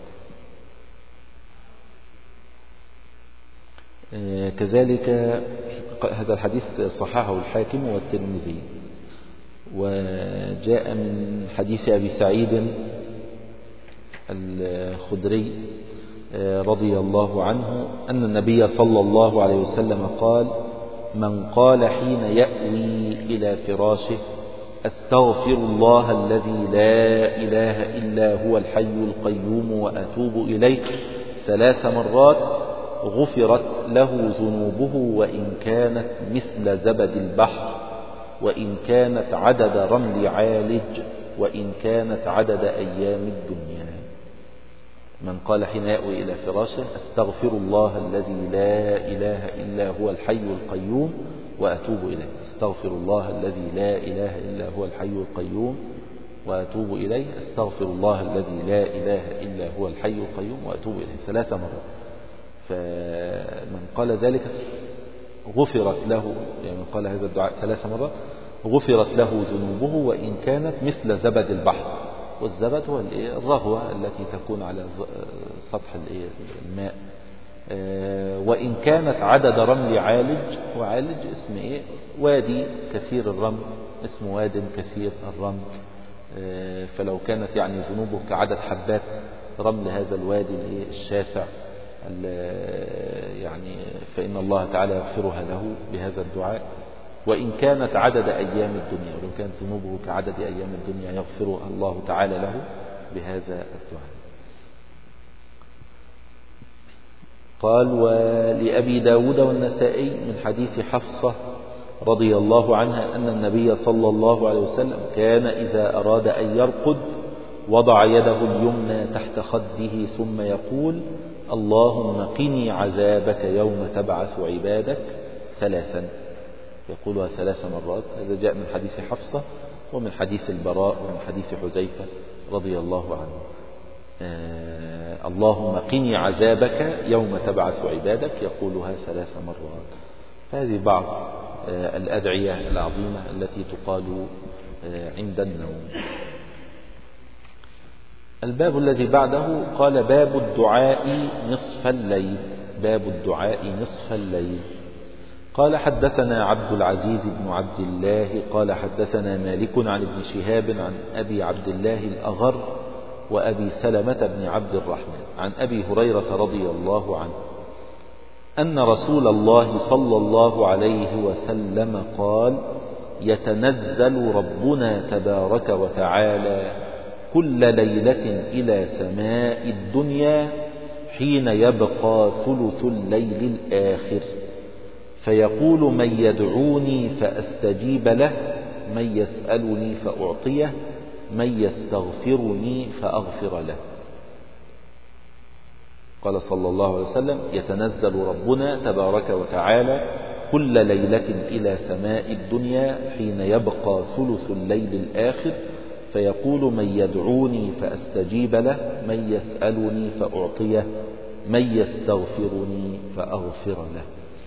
كذلك هذا الحديث صححه الحاكم والترمذي. وجاء من حديث أبي سعيد الخدري رضي الله عنه أن النبي صلى الله عليه وسلم قال: من قال حين يأوي إلى فراشه: أستغفر الله الذي لا إله إلا هو الحي القيوم وأتوب إليه ثلاث مرات، غفرت له ذنوبه وإن كانت مثل زبد البحر، وإن كانت عدد رمل عالج، وإن كانت عدد أيام الدنيا. من قال حين يأوي إلى فراشه: أستغفر الله الذي لا إله إلا هو الحي القيوم وأتوب إليه. أستغفر الله الذي لا إله إلا هو الحي القيوم وأتوب إليه. أستغفر الله الذي لا إله إلا هو الحي القيوم وأتوب إليه ثلاث مرات. فمن قال ذلك غفرت له، يعني من قال هذا الدعاء ثلاث مرات غفرت له ذنوبه وإن كانت مثل زبد البحر. والزبد هو الرغوة التي تكون على سطح الماء. وإن كانت عدد رمل عالج، وعالج اسم إيه؟ وادي كثير الرمل، اسم واد كثير الرمل. فلو كانت يعني ذنوبه كعدد حبات رمل هذا الوادي الشاسع يعني فإن الله تعالى يغفرها له بهذا الدعاء. وإن كانت عدد أيام الدنيا، ولو كانت ذنوبه كعدد أيام الدنيا يغفرها الله تعالى له بهذا الدعاء. قال: ولأبي داود والنسائي من حديث حفصة رضي الله عنها أن النبي صلى الله عليه وسلم كان إذا أراد أن يرقد وضع يده اليمنى تحت خده ثم يقول: اللهم قني عذابك يوم تبعث عبادك ثلاثا. يقولها ثلاث مرات. هذا جاء من حديث حفصة ومن حديث البراء ومن حديث حذيفة رضي الله عنه. آه اللهم قني عذابك يوم تبعث عبادك، يقولها ثلاث مرات. هذه بعض آه الأدعية العظيمة التي تقال آه عند النوم. الباب الذي بعده قال: باب الدعاء نصف الليل. باب الدعاء نصف الليل. قال: حدثنا عبد العزيز بن عبد الله قال: حدثنا مالك عن ابن شهاب عن أبي عبد الله الأغر وأبي سلمة بن عبد الرحمن عن أبي هريرة رضي الله عنه أن رسول الله صلى الله عليه وسلم قال: يتنزل ربنا تبارك وتعالى كل ليلة إلى سماء الدنيا حين يبقى ثلث الليل الآخر، فيقول: من يدعوني فأستجيب له، من يسألني فأعطيه، من يستغفرني فأغفر له. قال صلى الله عليه وسلم: يتنزل ربنا تبارك وتعالى كل ليلة إلى سماء الدنيا حين يبقى ثلث الليل الآخر، فيقول: من يدعوني فأستجيب له، من يسألني فأعطيه، من يستغفرني فأغفر له.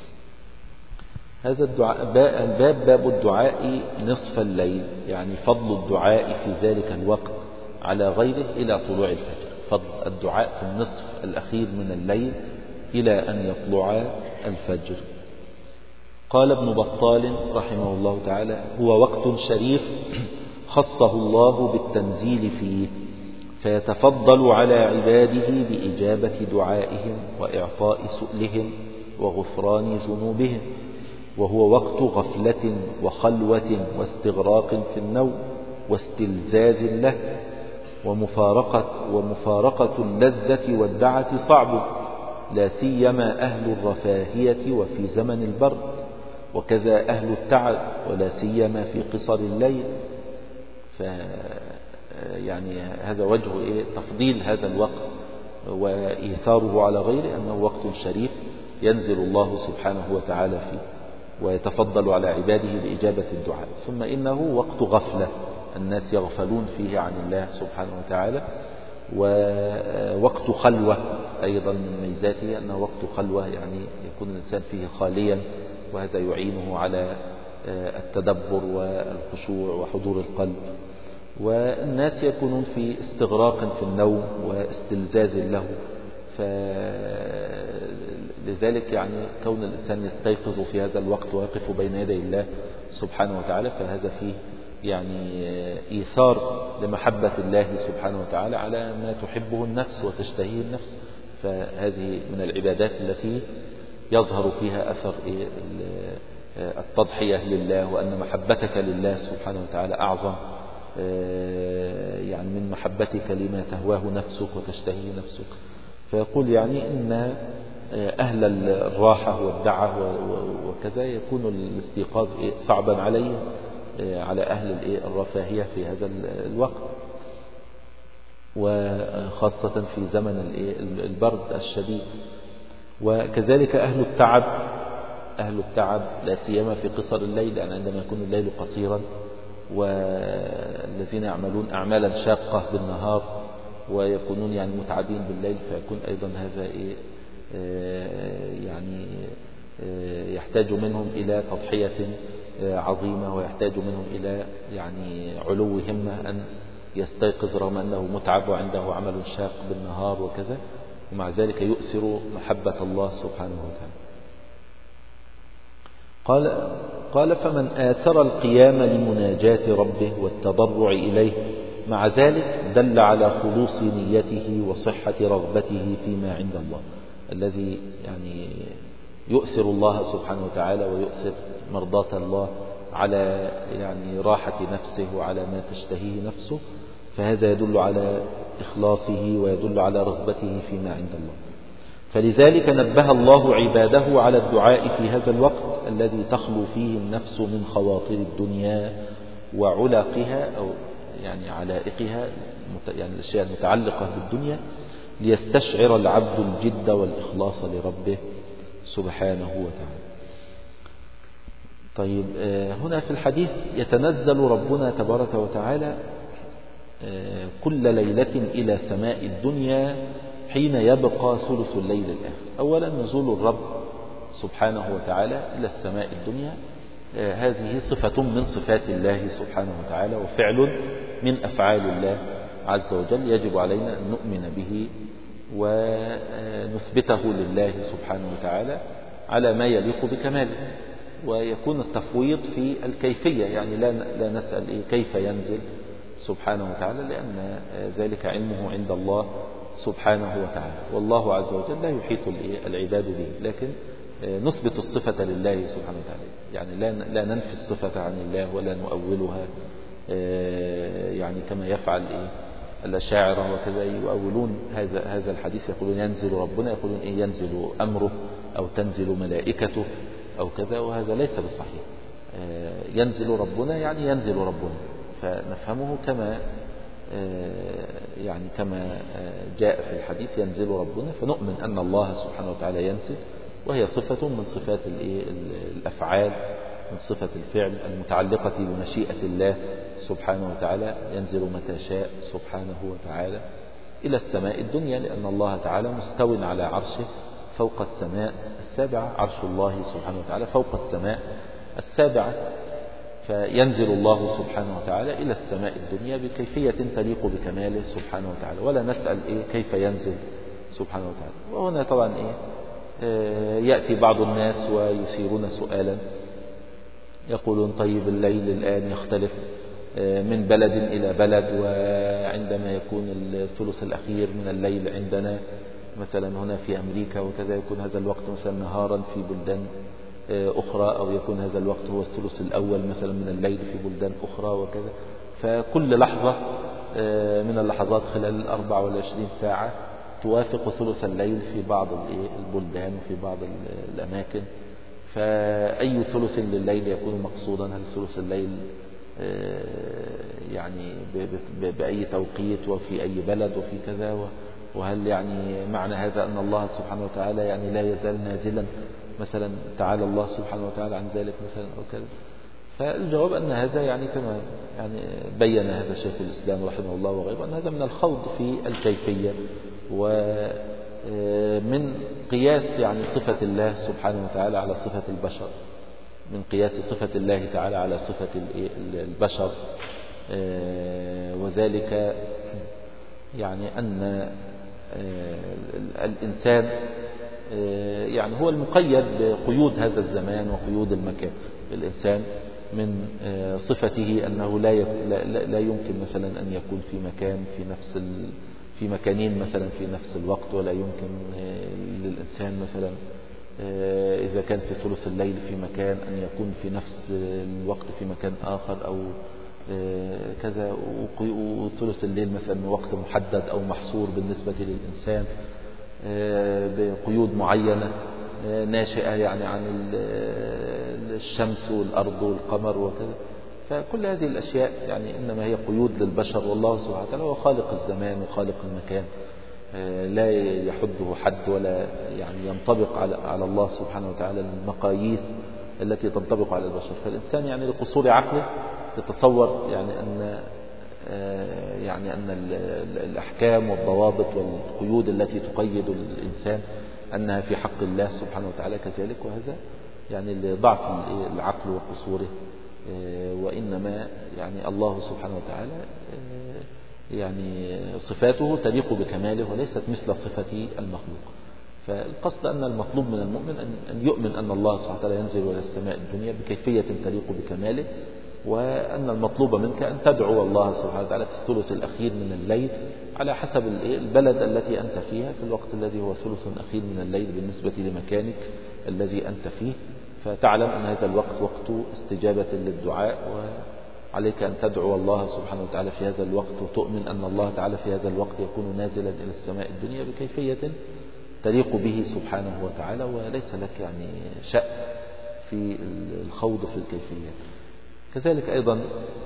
هذا الدعاء الباب باب الدعاء نصف الليل، يعني فضل الدعاء في ذلك الوقت على غيره إلى طلوع الفجر. فضل الدعاء في النصف الأخير من الليل إلى أن يطلع الفجر. قال ابن بطال رحمه الله تعالى: هو وقت شريف خصه الله بالتنزيل فيه، فيتفضل على عباده بإجابة دعائهم وإعطاء سؤلهم وغفران ذنوبهم، وهو وقت غفلة وخلوة واستغراق في النوم واستلذاذ له، ومفارقة, ومفارقة اللذة والدعة صعب، لا سيما أهل الرفاهية وفي زمن البرد، وكذا أهل التعب ولا سيما في قصر الليل. ف يعني هذا وجه إيه؟ تفضيل هذا الوقت وإيثاره على غيره، أنه وقت شريف ينزل الله سبحانه وتعالى فيه ويتفضل على عباده بإجابة الدعاء. ثم إنه وقت غفلة، الناس يغفلون فيه عن الله سبحانه وتعالى. ووقت خلوة أيضا من ميزاته أنه وقت خلوة، يعني يكون الإنسان فيه خاليا، وهذا يعينه على التدبر والخشوع وحضور القلب. والناس يكونون في استغراق في النوم واستلذاذ له، فلذلك يعني كون الإنسان يستيقظ في هذا الوقت ويقف بين يدي الله سبحانه وتعالى، فهذا فيه يعني إيثار لمحبة الله سبحانه وتعالى على ما تحبه النفس وتشتهيه النفس. فهذه من العبادات التي يظهر فيها أثر التضحية لله، وأن محبتك لله سبحانه وتعالى أعظم يعني من محبتك لما تهواه نفسك وتشتهيه نفسك. فيقول يعني إن أهل الراحة والدعة وكذا يكون الاستيقاظ صعبا عليه على أهل الرفاهية في هذا الوقت، وخاصة في زمن البرد الشديد. وكذلك أهل التعب أهل التعب لا سيما في قصر الليل، يعني عندما يكون الليل قصيرا والذين يعملون أعمالا شاقة بالنهار ويكونون يعني متعبين بالليل، فيكون أيضا هذا إيه يعني يحتاج منهم إلى تضحية عظيمة ويحتاج منه إلى يعني علو همة أن يستيقظ رغم أنه متعب وعنده عمل شاق بالنهار وكذا، ومع ذلك يؤثر محبة الله سبحانه وتعالى. قال قال فمن آثر القيام لمناجاة ربه والتضرع إليه مع ذلك دل على خلوص نيته وصحة رغبته فيما عند الله، الذي يعني يؤثر الله سبحانه وتعالى ويؤثر مرضاة الله على يعني راحة نفسه وعلى ما تشتهيه نفسه، فهذا يدل على إخلاصه ويدل على رغبته فيما عند الله. فلذلك نبه الله عباده على الدعاء في هذا الوقت الذي تخلو فيه النفس من خواطر الدنيا وعلقها أو يعني علائقها، يعني الأشياء المتعلقة بالدنيا، ليستشعر العبد الجد والإخلاص لربه سبحانه وتعالى. طيب، هنا في الحديث يتنزل ربنا تبارك وتعالى كل ليلة إلى سماء الدنيا حين يبقى ثلث الليل الآخر. أولا نزول الرب سبحانه وتعالى إلى السماء الدنيا، هذه صفة من صفات الله سبحانه وتعالى وفعل من أفعال الله عز وجل، يجب علينا أن نؤمن به ونثبته لله سبحانه وتعالى على ما يليق بكماله، ويكون التفويض في الكيفية، يعني لا لا نسأل إيه كيف ينزل سبحانه وتعالى، لأن ذلك علمه عند الله سبحانه وتعالى، والله عز وجل لا يحيط العباد به، لكن نثبت الصفة لله سبحانه وتعالى، يعني لا لا ننفي الصفة عن الله ولا نؤولها، يعني كما يفعل إيه الأشاعرة وكذا، يؤولون هذا هذا الحديث، يقولون ينزل ربنا، يقولون إيه ينزل أمره أو تنزل ملائكته أو كذا، وهذا ليس بالصحيح. ينزل ربنا يعني ينزل ربنا، فنفهمه كما يعني كما جاء في الحديث ينزل ربنا، فنؤمن أن الله سبحانه وتعالى ينزل، وهي صفة من صفات الأفعال، من صفة الفعل المتعلقة بمشيئة الله سبحانه وتعالى، ينزل متى شاء سبحانه وتعالى إلى السماء الدنيا، لأن الله تعالى مستو على عرشه فوق السماء السابعة، عرش الله سبحانه وتعالى فوق السماء السابعة، فينزل الله سبحانه وتعالى إلى السماء الدنيا بكيفية تليق بكماله سبحانه وتعالى، ولا نسأل إيه كيف ينزل سبحانه وتعالى. وهنا طبعا إيه يأتي بعض الناس ويثيرون سؤالا، يقولون طيب الليل الآن يختلف من بلد إلى بلد، وعندما يكون الثلث الأخير من الليل عندنا مثلا هنا في أمريكا وكذا يكون هذا الوقت مثلا نهارا في بلدان أخرى، أو يكون هذا الوقت هو الثلث الأول مثلا من الليل في بلدان أخرى وكذا، فكل لحظة من اللحظات خلال الأربع والعشرين ساعة توافق ثلث الليل في بعض البلدان وفي بعض الأماكن، فأي ثلث لليل يكون مقصودا؟ هل ثلث الليل يعني بأي توقيت وفي أي بلد وفي كذا، وهل يعني معنى هذا أن الله سبحانه وتعالى يعني لا يزال نازلا مثلا، تعالى الله سبحانه وتعالى عن ذلك مثلا أو كذا؟ فالجواب أن هذا يعني كما يعني بين هذا شيخ الإسلام رحمه الله وغيره، أن هذا من الخوض في الكيفية ومن قياس يعني صفة الله سبحانه وتعالى على صفة البشر، من قياس صفة الله تعالى على صفة البشر، وذلك يعني أن الإنسان يعني هو المقيد بقيود هذا الزمان وقيود المكان. الإنسان من صفته أنه لا لا يمكن مثلا أن يكون في مكان في نفس في مكانين مثلا في نفس الوقت، ولا يمكن للإنسان مثلا إذا كان في ثلث الليل في مكان أن يكون في نفس الوقت في مكان آخر أو كذا، وثلث الليل مثلا وقت محدد أو محصور بالنسبة للإنسان بقيود معينة ناشئة يعني عن الشمس والأرض والقمر وكذا. فكل هذه الأشياء يعني إنما هي قيود للبشر، والله سبحانه وتعالى هو خالق الزمان وخالق المكان، لا يحده حد ولا يعني ينطبق على على الله سبحانه وتعالى المقاييس التي تنطبق على البشر. فالإنسان يعني لقصور عقله يتصور يعني أن يعني أن الأحكام والضوابط والقيود التي تقيد الإنسان أنها في حق الله سبحانه وتعالى كذلك، وهذا يعني لضعف العقل وقصوره، وإنما يعني الله سبحانه وتعالى يعني صفاته تليق بكماله وليست مثل صفة المخلوق. فالقصد أن المطلوب من المؤمن أن يؤمن أن الله سبحانه وتعالى ينزل إلى السماء الدنيا بكيفية تليق بكماله، وأن المطلوب منك أن تدعو الله سبحانه وتعالى في الثلث الأخير من الليل على حسب البلد التي أنت فيها في الوقت الذي هو ثلث أخير من الليل بالنسبة لمكانك الذي أنت فيه، فتعلم أن هذا الوقت وقت استجابة للدعاء، وعليك أن تدعو الله سبحانه وتعالى في هذا الوقت، وتؤمن أن الله تعالى في هذا الوقت يكون نازلا إلى السماء الدنيا بكيفية تليق به سبحانه وتعالى، وليس لك يعني شأن في الخوض في الكيفيات. كذلك أيضا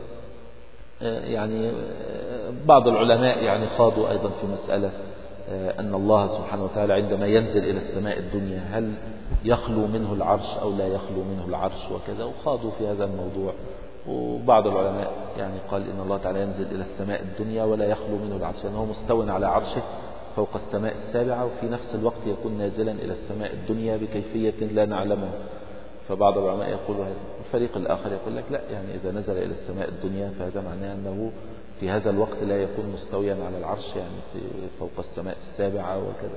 يعني بعض العلماء يعني خاضوا أيضا في مسألة أن الله سبحانه وتعالى عندما ينزل إلى السماء الدنيا هل يخلو منه العرش أو لا يخلو منه العرش وكذا، وخاضوا في هذا الموضوع. وبعض العلماء يعني قال إن الله تعالى ينزل إلى السماء الدنيا ولا يخلو منه العرش، لأنه يعني مستوٍ على عرشه فوق السماء السابعة، وفي نفس الوقت يكون نازلا إلى السماء الدنيا بكيفية لا نعلمها. فبعض العلماء يقول هذا، الفريق الآخر يقول لك لا، يعني إذا نزل إلى السماء الدنيا فهذا معناه أنه في هذا الوقت لا يكون مستويا على العرش، يعني في فوق السماء السابعة وكذا.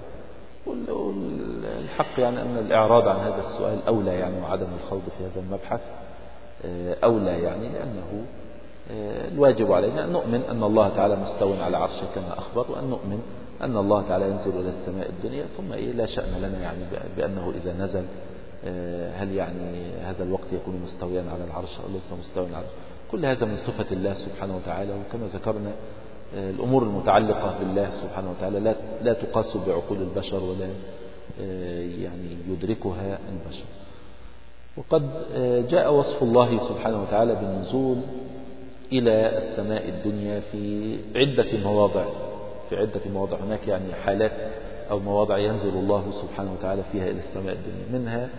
والحق يعني أن الإعراض عن هذا السؤال أولى، يعني وعدم الخوض في هذا المبحث أولى، يعني لأنه الواجب علينا أن نؤمن أن الله تعالى مستوى على عرشه كما أخبر، وأن نؤمن أن الله تعالى ينزل إلى السماء الدنيا، ثم إيه لا شأن لنا يعني بأنه إذا نزل هل يعني هذا الوقت يكون مستويا على العرش أو ليس مستويا على العرش. كل هذا من صفة الله سبحانه وتعالى، وكما ذكرنا الأمور المتعلقة بالله سبحانه وتعالى لا لا تقاس بعقول البشر ولا يعني يدركها البشر. وقد جاء وصف الله سبحانه وتعالى بالنزول إلى السماء الدنيا في عدة مواضع في عدة مواضع هناك يعني حالات أو مواضع ينزل الله سبحانه وتعالى فيها إلى السماء الدنيا، منها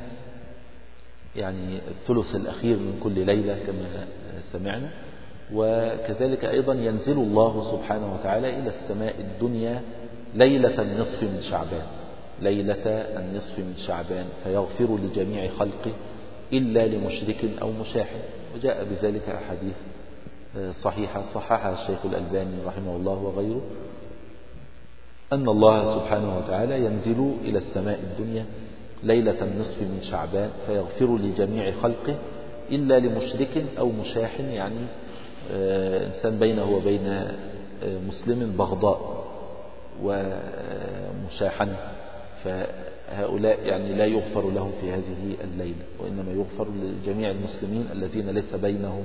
يعني الثلث الأخير من كل ليلة كما سمعنا، وكذلك أيضا ينزل الله سبحانه وتعالى إلى السماء الدنيا ليلة النصف من شعبان ليلة النصف من شعبان فيغفر لجميع خلقه إلا لمشرك أو مشاح. وجاء بذلك أحاديث صحيحة صححها الشيخ الألباني رحمه الله وغيره، أن الله سبحانه وتعالى ينزل إلى السماء الدنيا ليلة النصف من شعبان فيغفر لجميع خلقه إلا لمشرك أو مشاح، يعني إنسان بينه وبين مسلم بغضاء ومشاحنة، فهؤلاء يعني لا يغفر لهم في هذه الليلة، وإنما يغفر لجميع المسلمين الذين ليس بينهم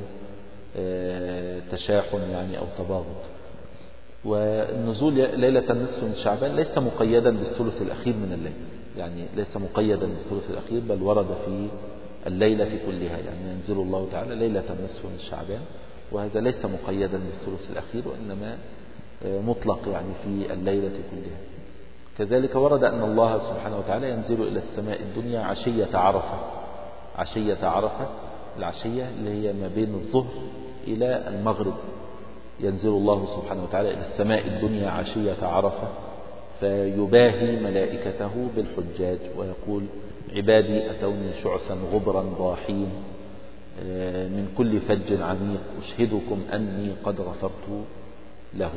تشاحن يعني أو تباغض. والنزول ليلة النصف من شعبان ليس مقيدا بالثلث الأخير من الليل، يعني ليس مقيدا بالثلث الأخير، بل ورد في الليلة كلها، يعني ينزل الله تعالى ليلة النصف من شعبان، وهذا ليس مقيدا بالثلث الأخير وإنما مطلق يعني في الليلة كلها. كذلك ورد أن الله سبحانه وتعالى ينزل إلى السماء الدنيا عشية عرفة عشية عرفة العشية اللي هي ما بين الظهر إلى المغرب، ينزل الله سبحانه وتعالى إلى السماء الدنيا عشية عرفة فيباهي ملائكته بالحجاج ويقول عبادي أتوني شعثا غبرا ضاحين من كل فج عميق أشهدكم أني قد غفرت لهم.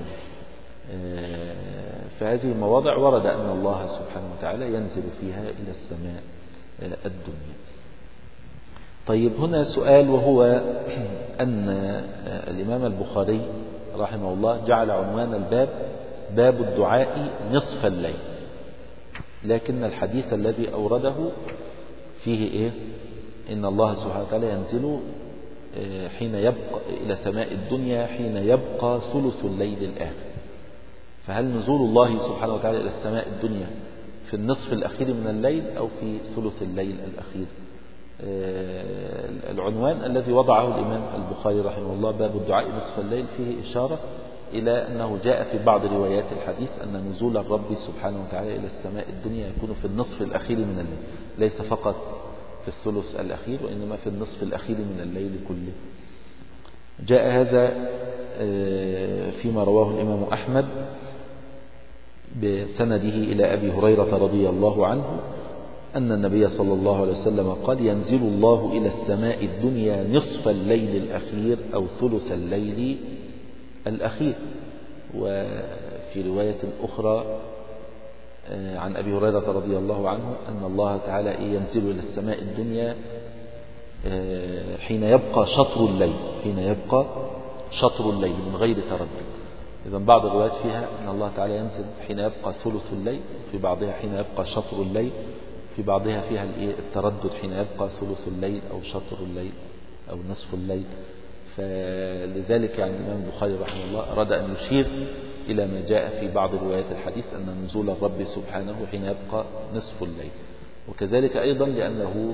فهذه المواضع ورد أن الله سبحانه وتعالى ينزل فيها إلى السماء الدنيا. طيب هنا سؤال، وهو أن الإمام البخاري رحمه الله جعل عنوان الباب باب الدعاء نصف الليل، لكن الحديث الذي أورده فيه إيه؟ إن الله سبحانه وتعالى ينزل حين يبقى إلى سماء الدنيا حين يبقى ثلث الليل الآخر. فهل نزول الله سبحانه وتعالى إلى السماء الدنيا في النصف الأخير من الليل أو في ثلث الليل الأخير؟ العنوان الذي وضعه الإمام البخاري رحمه الله باب الدعاء نصف الليل فيه إشارة إلى أنه جاء في بعض روايات الحديث أن نزول الرب سبحانه وتعالى إلى السماء الدنيا يكون في النصف الأخير من الليل، ليس فقط في الثلث الأخير وإنما في النصف الأخير من الليل كله. جاء هذا فيما رواه الإمام أحمد بسنده إلى أبي هريرة رضي الله عنه أن النبي صلى الله عليه وسلم قال ينزل الله إلى السماء الدنيا نصف الليل الأخير أو ثلث الليل الأخير. وفي رواية أخرى عن أبي هريرة رضي الله عنه أن الله تعالى ينزل إلى السماء الدنيا حين يبقى شطر الليل حين يبقى شطر الليل من غير تردد. إذن بعض الروايات فيها أن الله تعالى ينزل حين يبقى ثلث الليل، في بعضها حين يبقى شطر الليل، في بعضها فيها التردد حين يبقى ثلث الليل أو شطر الليل أو نصف الليل. فلذلك يعني الإمام البخاري رحمه الله أراد أن يشير إلى ما جاء في بعض روايات الحديث أن نزول الرب سبحانه حين يبقى نصف الليل. وكذلك أيضا لأنه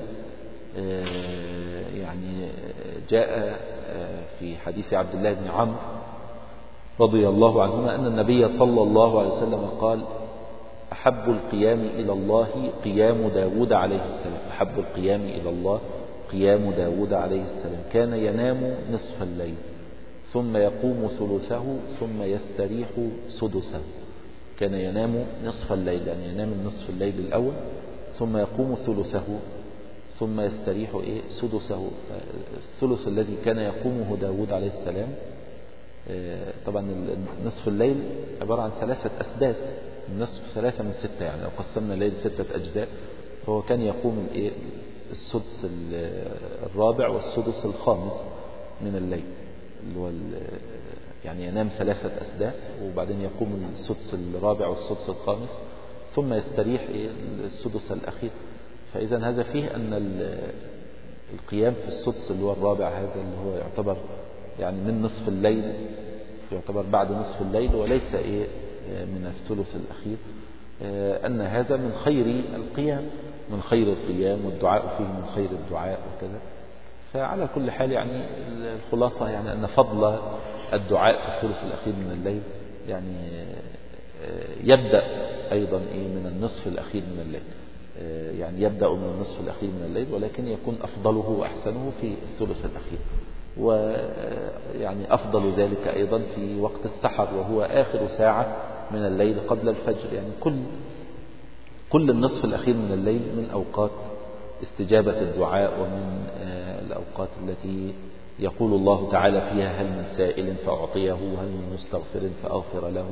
يعني جاء في حديث عبد الله بن عمرو رضي الله عنهما أن النبي صلى الله عليه وسلم قال أحب القيام إلى الله قيام داود عليه السلام أحب القيام إلى الله قيام داود عليه السلام كان ينام نصف الليل ثم يقوم ثلثه ثم يستريح سدسه. كان ينام نصف الليل يعني ينام النصف الليل الأول ثم يقوم ثلثه ثم يستريح إيه سدسه. الثلث الذي كان يقومه داود عليه السلام طبعا نصف الليل عبارة عن ثلاثة أسداس، النصف ثلاثة من ستة، يعني لو قسمنا الليل ستة أجزاء فهو كان يقوم السدس الرابع والسدس الخامس من الليل اللي هو يعني ينام ثلاثة أسداس وبعدين يقوم السدس الرابع والسدس الخامس ثم يستريح السدس الأخير. فإذا هذا فيه أن القيام في السدس اللي هو الرابع هذا اللي هو يعتبر يعني من نصف الليل، يعتبر بعد نصف الليل وليس إيه من الثلث الأخير، أن هذا من خير القيام من خير القيام والدعاء فيه من خير الدعاء وكذا. فعلى كل حال يعني الخلاصة يعني أن فضل الدعاء في الثلث الأخير من الليل يعني يبدأ أيضا إيه من النصف الأخير من الليل، يعني يبدأ من النصف الأخير من الليل ولكن يكون أفضله وأحسنه في الثلث الأخير. ويعني أفضل ذلك أيضا في وقت السحر وهو آخر ساعة من الليل قبل الفجر. يعني كل كل النصف الأخير من الليل من أوقات استجابة الدعاء ومن الأوقات التي يقول الله تعالى فيها هل من سائل فأعطيه هل من مستغفر فأغفر له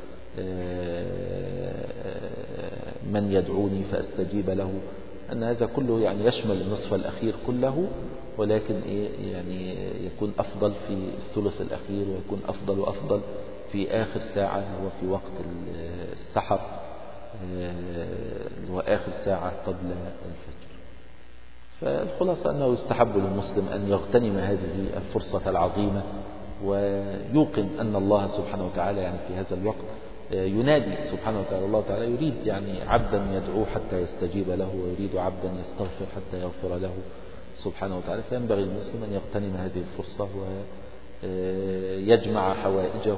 من يدعوني فأستجيب له. أن هذا كله يعني يشمل النصف الأخير كله، ولكن إيه يعني يكون أفضل في الثلث الأخير ويكون أفضل وأفضل في آخر ساعة هو في وقت السحر هو آخر ساعة قبل الفجر. فالخلاصة أنه يستحب للمسلم أن يغتنم هذه الفرصة العظيمة ويوقن أن الله سبحانه وتعالى يعني في هذا الوقت ينادي سبحانه وتعالى. الله تعالى يريد يعني عبدا يدعو حتى يستجيب له ويريد عبدا يستغفر حتى يغفر له سبحانه وتعالى. فينبغي المسلم أن يغتنم هذه الفرصة ويجمع حوائجه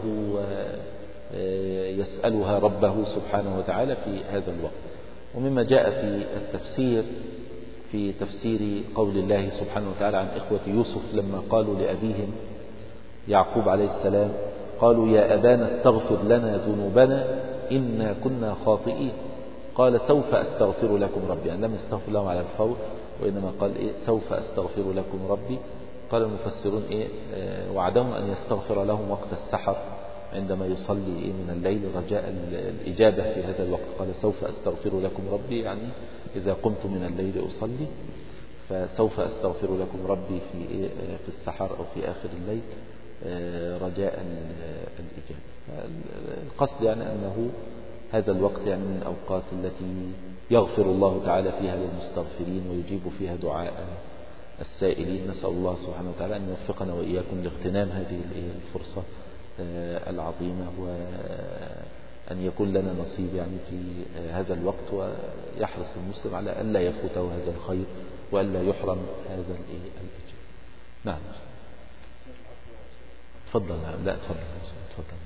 ويسألها ربه سبحانه وتعالى في هذا الوقت. ومما جاء في التفسير في تفسير قول الله سبحانه وتعالى عن إخوة يوسف لما قالوا لأبيهم يعقوب عليه السلام قالوا يا أبانا استغفر لنا ذنوبنا إنا كنا خاطئين قال سوف أستغفر لكم ربي. يعني لم يستغفر لهم على الفور وإنما قال إيه سوف أستغفر لكم ربي. قال المفسرون إيه آه وعدهم أن يستغفر لهم وقت السحر عندما يصلي إيه من الليل رجاء الإجابة في هذا الوقت. قال سوف أستغفر لكم ربي يعني إذا قمت من الليل أصلي فسوف أستغفر لكم ربي في إيه في السحر أو في آخر الليل رجاء الإجابة. القصد يعني أنه هذا الوقت يعني من الأوقات التي يغفر الله تعالى فيها للمستغفرين ويجيب فيها دعاء السائلين. نسأل الله سبحانه وتعالى أن يوفقنا وإياكم لاغتنام هذه الفرصة العظيمة وأن يكون لنا نصيب يعني في هذا الوقت ويحرص المسلم على ألا يفوته هذا الخير وألا يحرم هذا الإجابة. نعم تفضل. لا تفضل تفضل.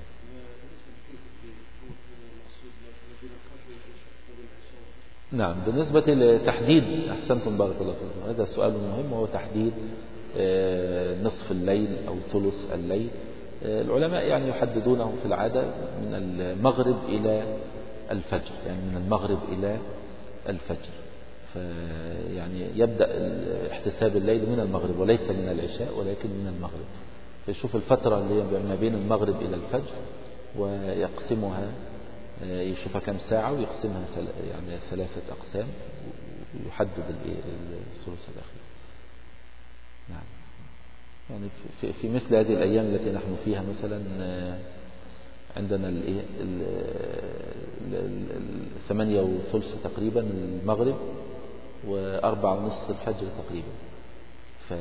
نعم بالنسبة لتحديد أحسنتم بارك الله فيكم هذا سؤال مهم وهو تحديد نصف الليل أو ثلث الليل. العلماء يعني يحددونه في العادة من المغرب إلى الفجر يعني من المغرب إلى الفجر. فيعني يبدأ احتساب الليل من المغرب وليس من العشاء ولكن من المغرب. فيشوف الفترة اللي هي ما بين المغرب إلى الفجر ويقسمها، يشوفها كم ساعة ويقسمها يعني ثلاثة أقسام ويحدد الثلث الأخير. نعم. يعني في, في مثل هذه الأيام التي نحن فيها مثلا عندنا ثمانية وثلث تقريبا المغرب وأربعة ونصف الفجر تقريبا، ف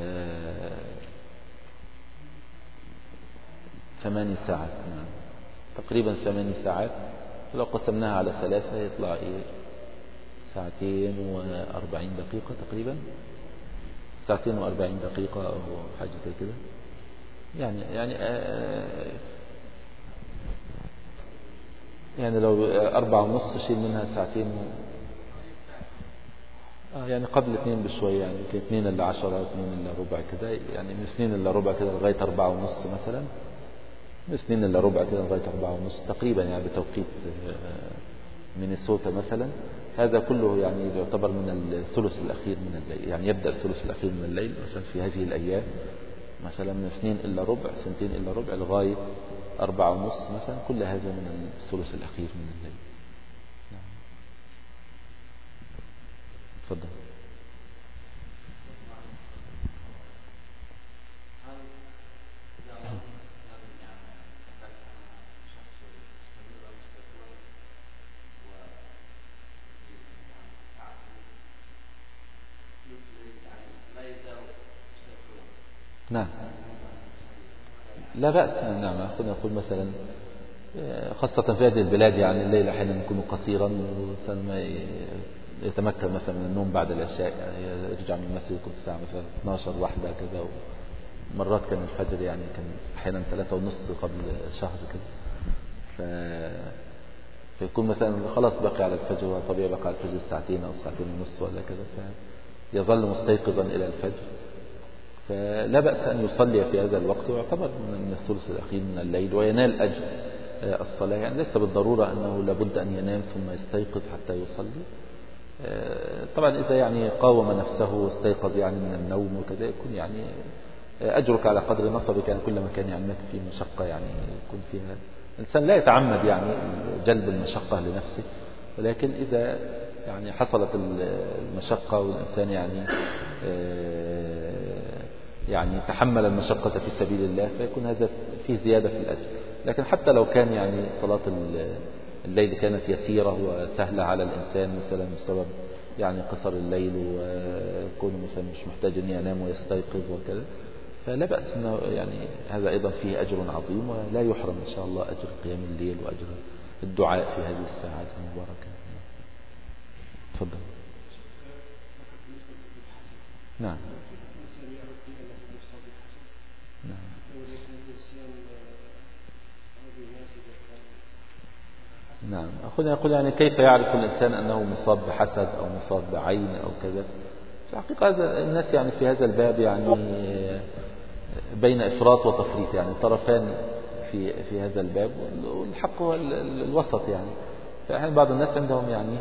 ثماني ساعات. نعم. تقريبا ثماني ساعات، لو قسمناها على ثلاثة يطلع إيه ساعتين وأربعين دقيقة تقريبا، ساعتين وأربعين دقيقة أو حاجة زي كده. يعني يعني آه يعني لو أربعة ونص شيل منها ساعتين و... آه يعني قبل اثنين بشوية، يعني يمكن اثنين إلا عشرة، اثنين إلا ربع كده، يعني من اثنين إلا ربع كده لغاية أربعة ونص مثلا، من اثنين إلا ربع كده لغاية أربعة ونص تقريبا، يعني بتوقيت مينيسوتا مثلا. هذا كله يعني يعتبر من الثلث الأخير من الليل، يعني يبدأ الثلث الأخير من الليل مثلا في هذه الأيام، مثلا من اثنين إلا ربع، سنتين إلا ربع لغاية أربعة ونص مثلا، كل هذا من الثلث الأخير من الليل. نعم. تفضل. نعم لا بأس. نعم أخذنا نقول مثلا خاصة في هذه البلاد يعني الليل أحيانا يكون قصيرا، والإنسان ما يتمكن مثلا من النوم بعد العشاء، يعني يرجع من المسجد يكون الساعة مثلا اثناشر واحدة كذا، ومرات كان الفجر يعني كان أحيانا ثلاثة ونصف قبل شهر كذا، ف... فيكون مثلا خلاص بقي على الفجر، وطبيعي بقي على الفجر ساعتين أو ساعتين ونصف ولا كذا، فيظل مستيقظا إلى الفجر، فلا بأس أن يصلي في هذا الوقت، ويعتبر من الثلث الأخير من الليل وينال أجر الصلاة. يعني ليس بالضرورة أنه لابد أن ينام ثم يستيقظ حتى يصلي. طبعا إذا يعني قاوم نفسه واستيقظ يعني من النوم وكذا، يكون يعني أجرك على قدر نصبك، يعني كل ما كان يعملك في مشقة يعني يكون فيها. الإنسان لا يتعمد يعني جلب المشقة لنفسه، ولكن إذا يعني حصلت المشقة والإنسان يعني يعني تحمل المشقة في سبيل الله، فيكون هذا فيه زيادة في الأجر. لكن حتى لو كان يعني صلاة الليل كانت يسيرة وسهلة على الإنسان مثلا بسبب يعني قصر الليل وكونه مثلا مش محتاج أن ينام ويستيقظ وكذا، فلا بأس أنه يعني هذا أيضا فيه أجر عظيم، ولا يحرم إن شاء الله أجر قيام الليل وأجر الدعاء في هذه الساعات المباركة. تفضل. نعم. نعم أخونا يقول يعني كيف يعرف الإنسان أنه مصاب بحسد أو مصاب بعين أو كذا؟ في الحقيقة هذا الناس يعني في هذا الباب يعني بين إفراط وتفريط، يعني طرفان في في هذا الباب، والحق هو الوسط. يعني فأحيانا بعض الناس عندهم يعني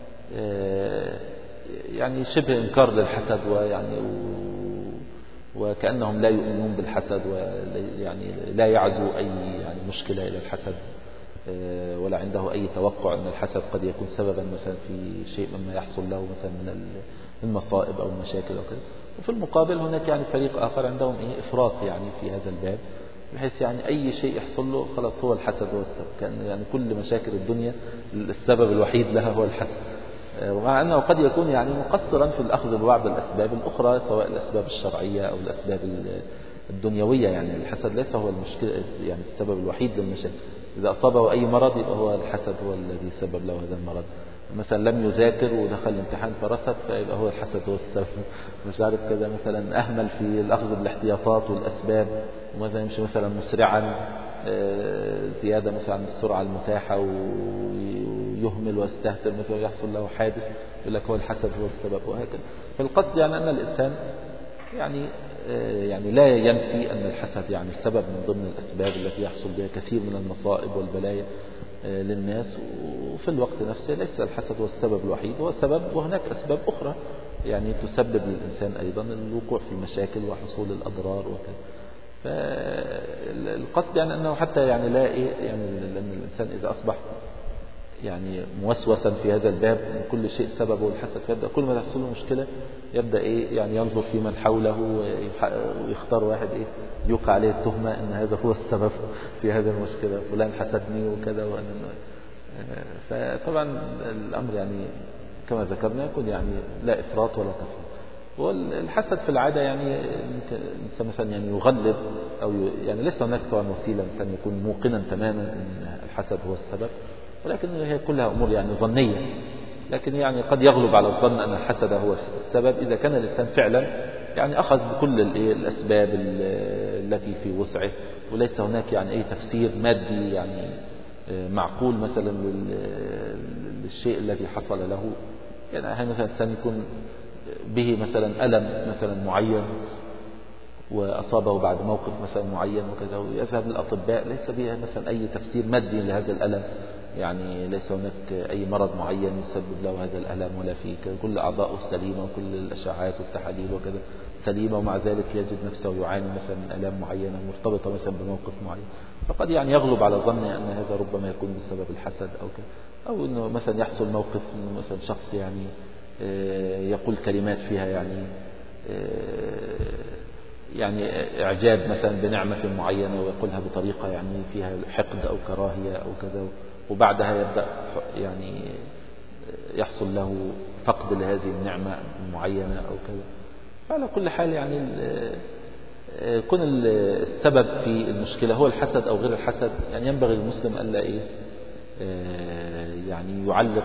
يعني شبه إنكار للحسد، ويعني وكأنهم لا يؤمنون بالحسد، ويعني لا يعزو أي يعني مشكلة إلى الحسد، ولا عنده أي توقع أن الحسد قد يكون سببا مثلا في شيء مما يحصل له مثلا من المصائب أو المشاكل أو كذا. وفي المقابل هناك يعني فريق آخر عندهم إيه إفراط يعني في هذا الباب، بحيث يعني أي شيء يحصل له خلاص هو الحسد هو السبب، كان يعني كل مشاكل الدنيا السبب الوحيد لها هو الحسد، ومع أنه قد يكون يعني مقصرا في الأخذ ببعض الأسباب الأخرى، سواء الأسباب الشرعية أو الأسباب الدنيوية. يعني الحسد ليس هو المشكلة يعني السبب الوحيد للمشاكل. إذا أصابه أي مرض يبقى هو الحسد هو الذي سبب له هذا المرض. مثلا لم يذاكر ودخل الامتحان فرسب، فيبقى هو الحسد هو السبب. مش عارف كذا مثلا أهمل في الأخذ بالاحتياطات والأسباب، ومثلا يمشي مثلا مسرعا زيادة مثلا عن السرعة المتاحة ويهمل ويستهتر مثلا يحصل له حادث، يقول لك هو الحسد هو السبب، وهكذا. فالقصد يعني أن الإنسان يعني يعني لا ينفي أن الحسد يعني سبب من ضمن الأسباب التي يحصل بها كثير من المصائب والبلايا للناس. وفي الوقت نفسه ليس الحسد هو السبب الوحيد، هو سبب وهناك أسباب أخرى يعني تسبب للإنسان أيضا الوقوع في المشاكل وحصول الأضرار وكذا. فالقصد يعني أنه حتى يعني لا إيه يعني لأن الإنسان إذا أصبح يعني موسوسا في هذا الباب كل شيء سببه الحسد، فيبدأ كل ما تحصل له مشكلة يبدأ إيه يعني ينظر في من حوله ويختار واحد إيه يوقع عليه التهمة أن هذا هو السبب في هذه المشكلة، فلان حسدني وكذا وأن. فطبعا الأمر يعني كما ذكرنا يكون يعني لا إفراط ولا تفريط. والحسد في العادة يعني الإنسان مثلا يعني يغلب أو يعني ليس هناك طبعا وسيلة الإنسان يكون موقنا تماما أن الحسد هو السبب، ولكن هي كلها أمور يعني ظنية. لكن يعني قد يغلب على الظن أن الحسد هو السبب إذا كان الإنسان فعلا يعني أخذ بكل الأسباب التي في وسعه، وليس هناك يعني أي تفسير مادي يعني معقول مثلا للشيء الذي حصل له. يعني هذا مثلا الإنسان يكون به مثلا ألم مثلا معين وأصابه بعد موقف مثلا معين وكذا، ويذهب للأطباء ليس بها مثلا أي تفسير مادي لهذا الألم، يعني ليس هناك أي مرض معين يسبب له هذا الألم ولا فيه كل أعضاءه سليمة وكل الأشعاعات والتحاليل وكذا سليمة، ومع ذلك يجد نفسه يعاني مثلا من ألام معينة مرتبطة مثلا بموقف معين. فقد يعني يغلب على ظنه أن هذا ربما يكون بسبب الحسد أو كذا، أو أنه مثلا يحصل موقف أنه مثلا شخص يعني يقول كلمات فيها يعني يعني إعجاب مثلا بنعمة معينة ويقولها بطريقة يعني فيها حقد أو كراهية أو كذا، وبعدها يبدأ يعني يحصل له فقد لهذه النعمة المعينة أو كذا. فعلى كل حال يعني كون السبب في المشكلة هو الحسد أو غير الحسد، يعني ينبغي المسلم ألا إيه يعني يعلق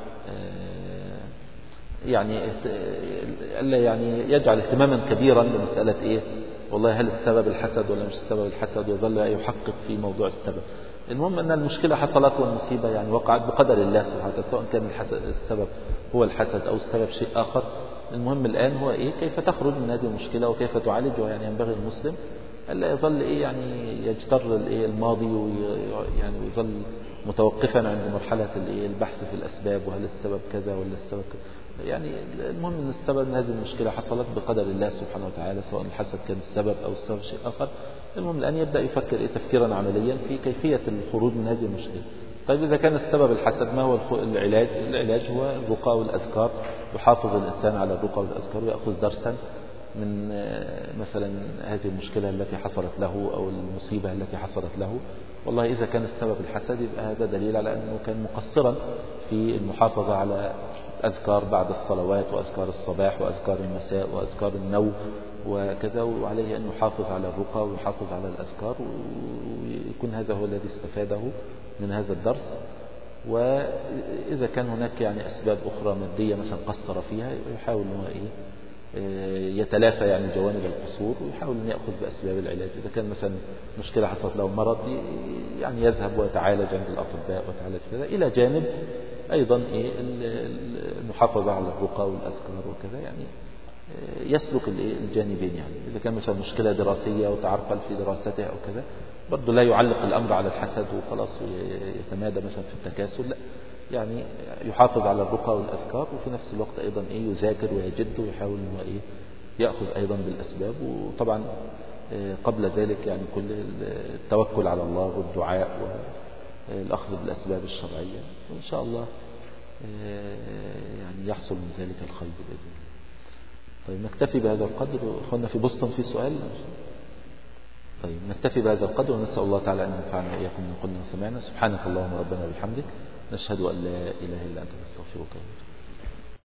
يعني ألا يعني يجعل اهتماما كبيرا بمسألة إيه والله هل السبب الحسد ولا مش السبب الحسد، ويظل يحقق في موضوع السبب. المهم أن المشكلة حصلت والمصيبة يعني وقعت بقدر الله سبحانه وتعالى، سواء كان الحسد السبب هو الحسد أو السبب شيء آخر. المهم الآن هو إيه كيف تخرج من هذه المشكلة وكيف تعالجها. يعني ينبغي المسلم ألا يظل إيه يعني يجتر الإيه الماضي ويعني ويظل متوقفا عند مرحلة الإيه البحث في الأسباب وهل السبب كذا ولا السبب كذا. يعني المهم أن السبب من هذه المشكلة حصلت بقدر الله سبحانه وتعالى، سواء الحسد كان السبب أو السبب شيء آخر. المهم الآن يبدأ يفكر إيه تفكيرا عمليا في كيفية الخروج من هذه المشكلة. طيب إذا كان السبب الحسد ما هو العلاج؟ العلاج هو الرقى والأذكار. يحافظ الإنسان على الرقى والأذكار ويأخذ درسا من مثلا هذه المشكلة التي حصلت له أو المصيبة التي حصلت له. والله إذا كان السبب الحسد يبقى هذا دليل على أنه كان مقصرا في المحافظة على أذكار بعد الصلوات وأذكار الصباح وأذكار المساء وأذكار النوم وكذا، وعليه أن يحافظ على الرقى ويحافظ على الأذكار، ويكون هذا هو الذي استفاده من هذا الدرس. وإذا كان هناك يعني أسباب أخرى مادية مثلا قصر فيها يحاول أنه إيه يتلافى يعني جوانب القصور ويحاول أن يأخذ بأسباب العلاج. إذا كان مثلا مشكلة حصلت له مرض يعني يذهب ويتعالج عند الأطباء ويتعالج كذا، إلى جانب أيضا إيه المحافظة على الرقى والأذكار وكذا، يعني يسلك الجانبين. يعني إذا كان مثلا مشكلة دراسية وتعرقل في دراسته أو كذا برضه لا يعلق الأمر على الحسد وخلاص يتمادى مثلا في التكاسل، لا يعني يحافظ على الرقى والأذكار وفي نفس الوقت أيضا إيه يذاكر ويجد ويحاول إنه إيه يأخذ أيضا بالأسباب. وطبعا قبل ذلك يعني كل التوكل على الله والدعاء والأخذ بالأسباب الشرعية، وإن شاء الله يعني يحصل من ذلك الخير بإذن الله. طيب نكتفي بهذا القدر. أخونا في بوسطن في سؤال؟ طيب نكتفي بهذا القدر ونسأل الله تعالى أن ينفعنا وإياكم من قلنا وسمعنا. سبحانك اللهم ربنا وبحمدك، نشهد أن لا إله إلا أنت نستغفرك.